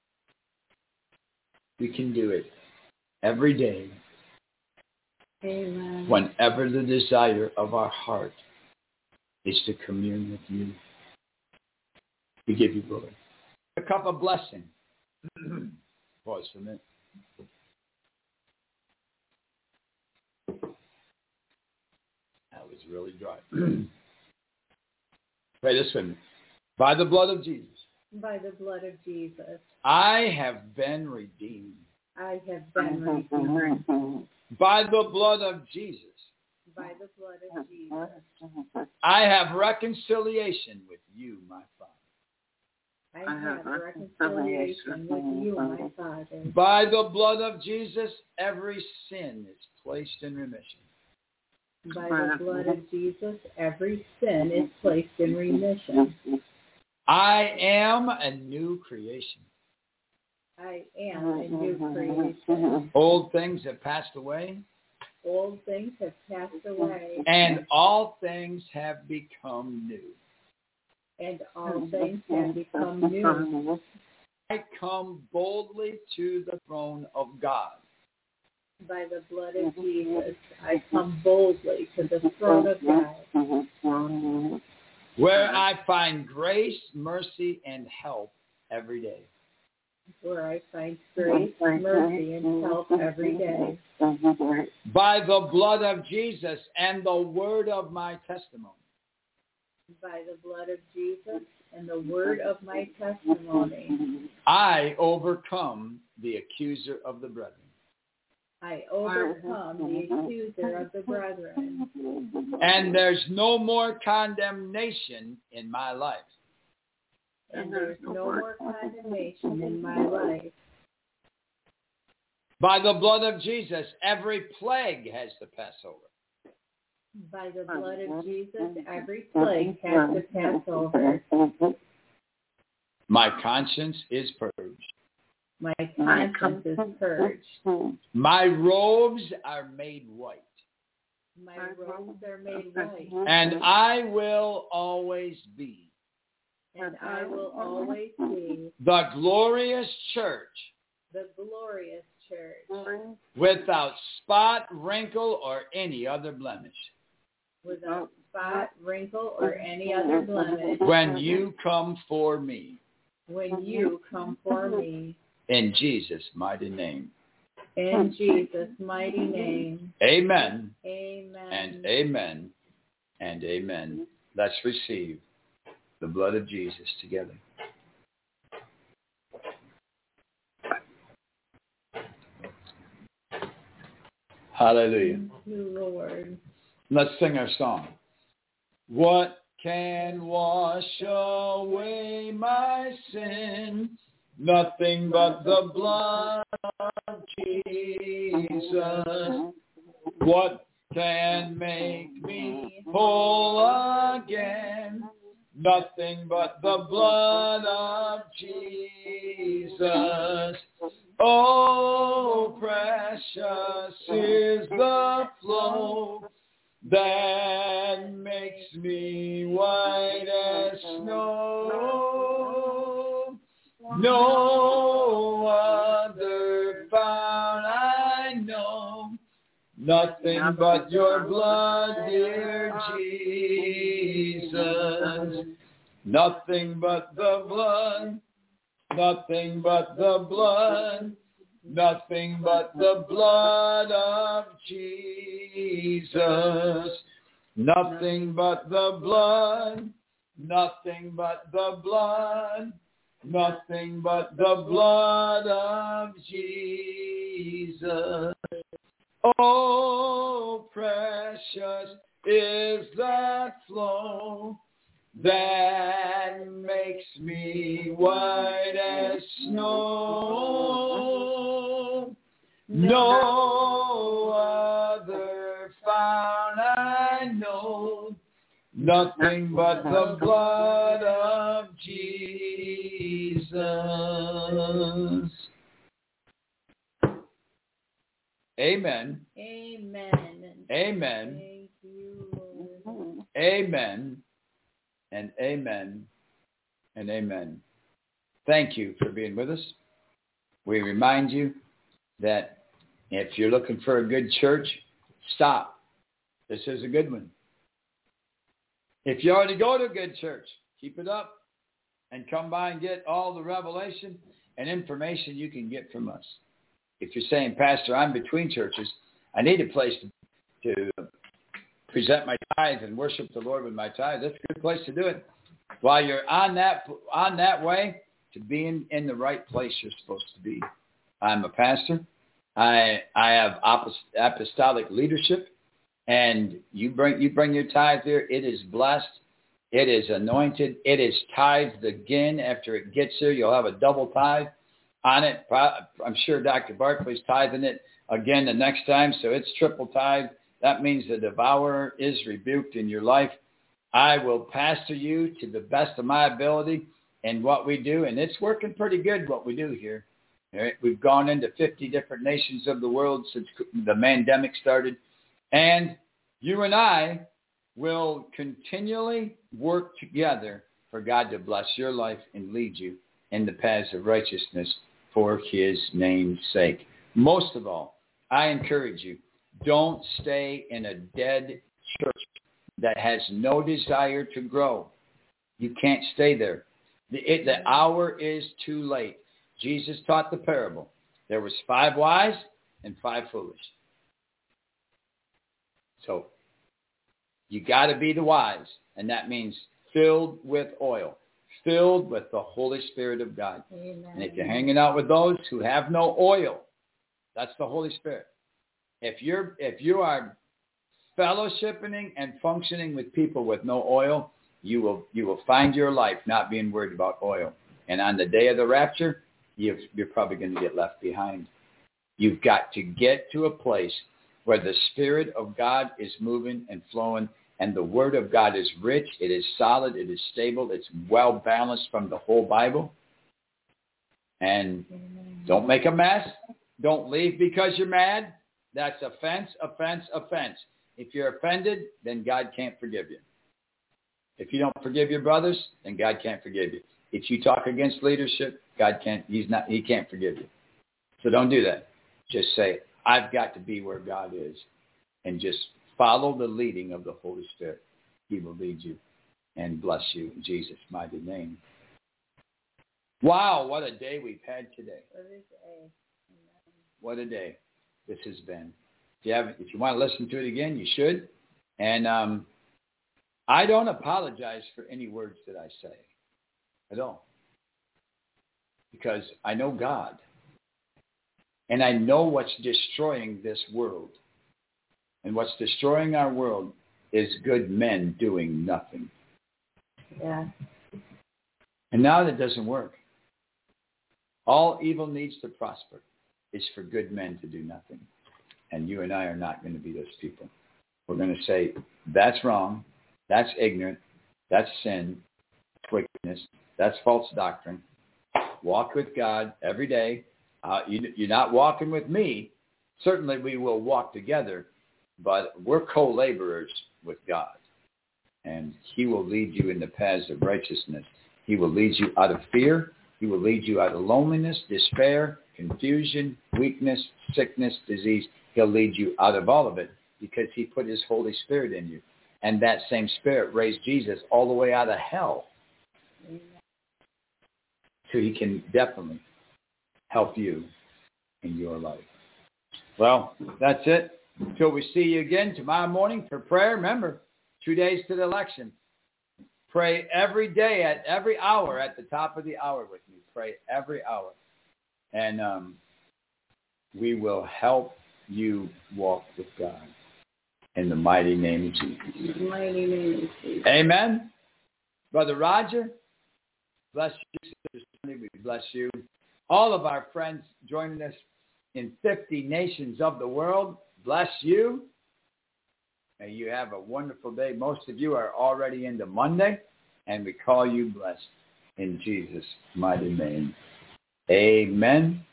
We can do it every day. Amen. Whenever the desire of our heart is to commune with you. We give you glory. A cup of blessing. Pause for a minute. That was really dry. Pray this with me. By the blood of Jesus. By the blood of Jesus. I have been redeemed. I have been redeemed. By the blood of Jesus. By the blood of Jesus. I have reconciliation with you, my Father. I have reconciliation with you, my Father. By the blood of Jesus, every sin is placed in remission. By the blood of Jesus, every sin is placed in remission. I am a new creation. I am a new creation. Old things have passed away. Old things have passed away. And all things have become new. And all things have become new. I come boldly to the throne of God. By the blood of Jesus, I come boldly to the throne of God. Where I find grace, mercy, and help every day. Where I find grace, mercy, and help every day. By the blood of Jesus and the word of my testimony. By the blood of Jesus and the word of my testimony. I overcome the accuser of the brethren. I overcome the accuser of the brethren. And there's no more condemnation in my life. And there's no more condemnation in my life. By the blood of Jesus, every plague has to pass over. By the blood of Jesus, every plague has to pass over. My conscience is purged. My conscience is purged. My robes are made white. My robes are made white. And I will always be. And I will always be. The glorious church. The glorious church. Without spot, wrinkle, or any other blemish. Without spot, wrinkle, or any other blemish. When you come for me. When you come for me. In Jesus' mighty name. In Jesus' mighty name. Amen. Amen. And amen. And amen. Let's receive the blood of Jesus together. Hallelujah. Thank you, Lord. Let's sing our song. What can wash away my sin? Nothing but the blood of Jesus. What can make me whole again? Nothing but the blood of Jesus. Oh, precious is the flow that makes me white as snow. No other found I know. Nothing but your blood, dear Jesus. Nothing but the blood. Nothing but the blood. nothing but the blood of Jesus. Nothing but the blood, nothing but the blood, nothing but the blood of Jesus. Oh, precious is that flow that makes me white as snow. No other found I know, nothing but the blood of Jesus. Amen. Amen. Amen. Thank you, Lord. Amen. And amen. And amen. Thank you for being with us. We remind you that if you're looking for a good church, stop. This is a good one. If you already go to a good church, keep it up and come by and get all the revelation and information you can get from us. If you're saying, Pastor, I'm between churches, I need a place to present my tithe and worship the Lord with my tithe, that's a good place to do it. While you're on that way to being in the right place you're supposed to be. I'm a pastor. I have apostolic leadership, and you bring your tithe there. It is blessed. It is anointed. It is tithed again after it gets there. You'll have a double tithe on it. I'm sure Dr. Barclay's tithing it again the next time, so it's triple tithe. That means the devourer is rebuked in your life. I will pastor you to the best of my ability in what we do, and it's working pretty good what we do here. All right? We've gone into 50 different nations of the world since the pandemic started, and you and I will continually work together for God to bless your life and lead you in the paths of righteousness for his name's sake. Most of all, I encourage you, don't stay in a dead church that has no desire to grow. You can't stay there. The hour is too late. Jesus taught the parable. There was 5 wise and 5 foolish. So you got to be the wise, and that means filled with oil, filled with the Holy Spirit of God. Amen. And if you're hanging out with those who have no oil, that's the Holy Spirit. If you are fellowshipping and functioning with people with no oil, you will find your life not being worried about oil. And on the day of the rapture, you're probably going to get left behind. You've got to get to a place where the Spirit of God is moving and flowing, and the Word of God is rich, it is solid, it is stable, it's well balanced from the whole Bible. And don't make a mess. Don't leave because you're mad. That's offense, offense, offense. If you're offended, then God can't forgive you. If you don't forgive your brothers, then God can't forgive you. If you talk against leadership, he can't forgive you. So don't do that. Just say, I've got to be where God is, and just follow the leading of the Holy Spirit. He will lead you and bless you in Jesus' mighty name. Wow, what a day we've had today. What a day this has been. If you want to listen to it again, you should. And I don't apologize for any words that I say at all, because I know God. And I know what's destroying this world. And what's destroying our world is good men doing nothing. Yeah. And now that doesn't work. All evil needs to prosper is for good men to do nothing. And you and I are not going to be those people. We're going to say, that's wrong, that's ignorant, that's sin, that's wickedness, that's false doctrine. Walk with God every day. You're not walking with me. Certainly we will walk together, but we're co-laborers with God. And he will lead you in the paths of righteousness. He will lead you out of fear. He will lead you out of loneliness, despair, confusion, weakness, sickness, disease. He'll lead you out of all of it because he put his Holy Spirit in you. And that same Spirit raised Jesus all the way out of hell. So he can definitely help you in your life. Well, that's it. Until we see you again tomorrow morning for prayer. Remember, 2 days to the election. Pray every day at every hour at the top of the hour with me. Pray every hour. And we will help you walk with God. In the mighty name of Jesus. In the mighty name of Jesus. Amen. Brother Roger, bless you. Sister Sunday, we bless you. All of our friends joining us in 50 nations of the world, bless you. May you have a wonderful day. Most of you are already into Monday, and we call you blessed in Jesus' mighty name. Amen.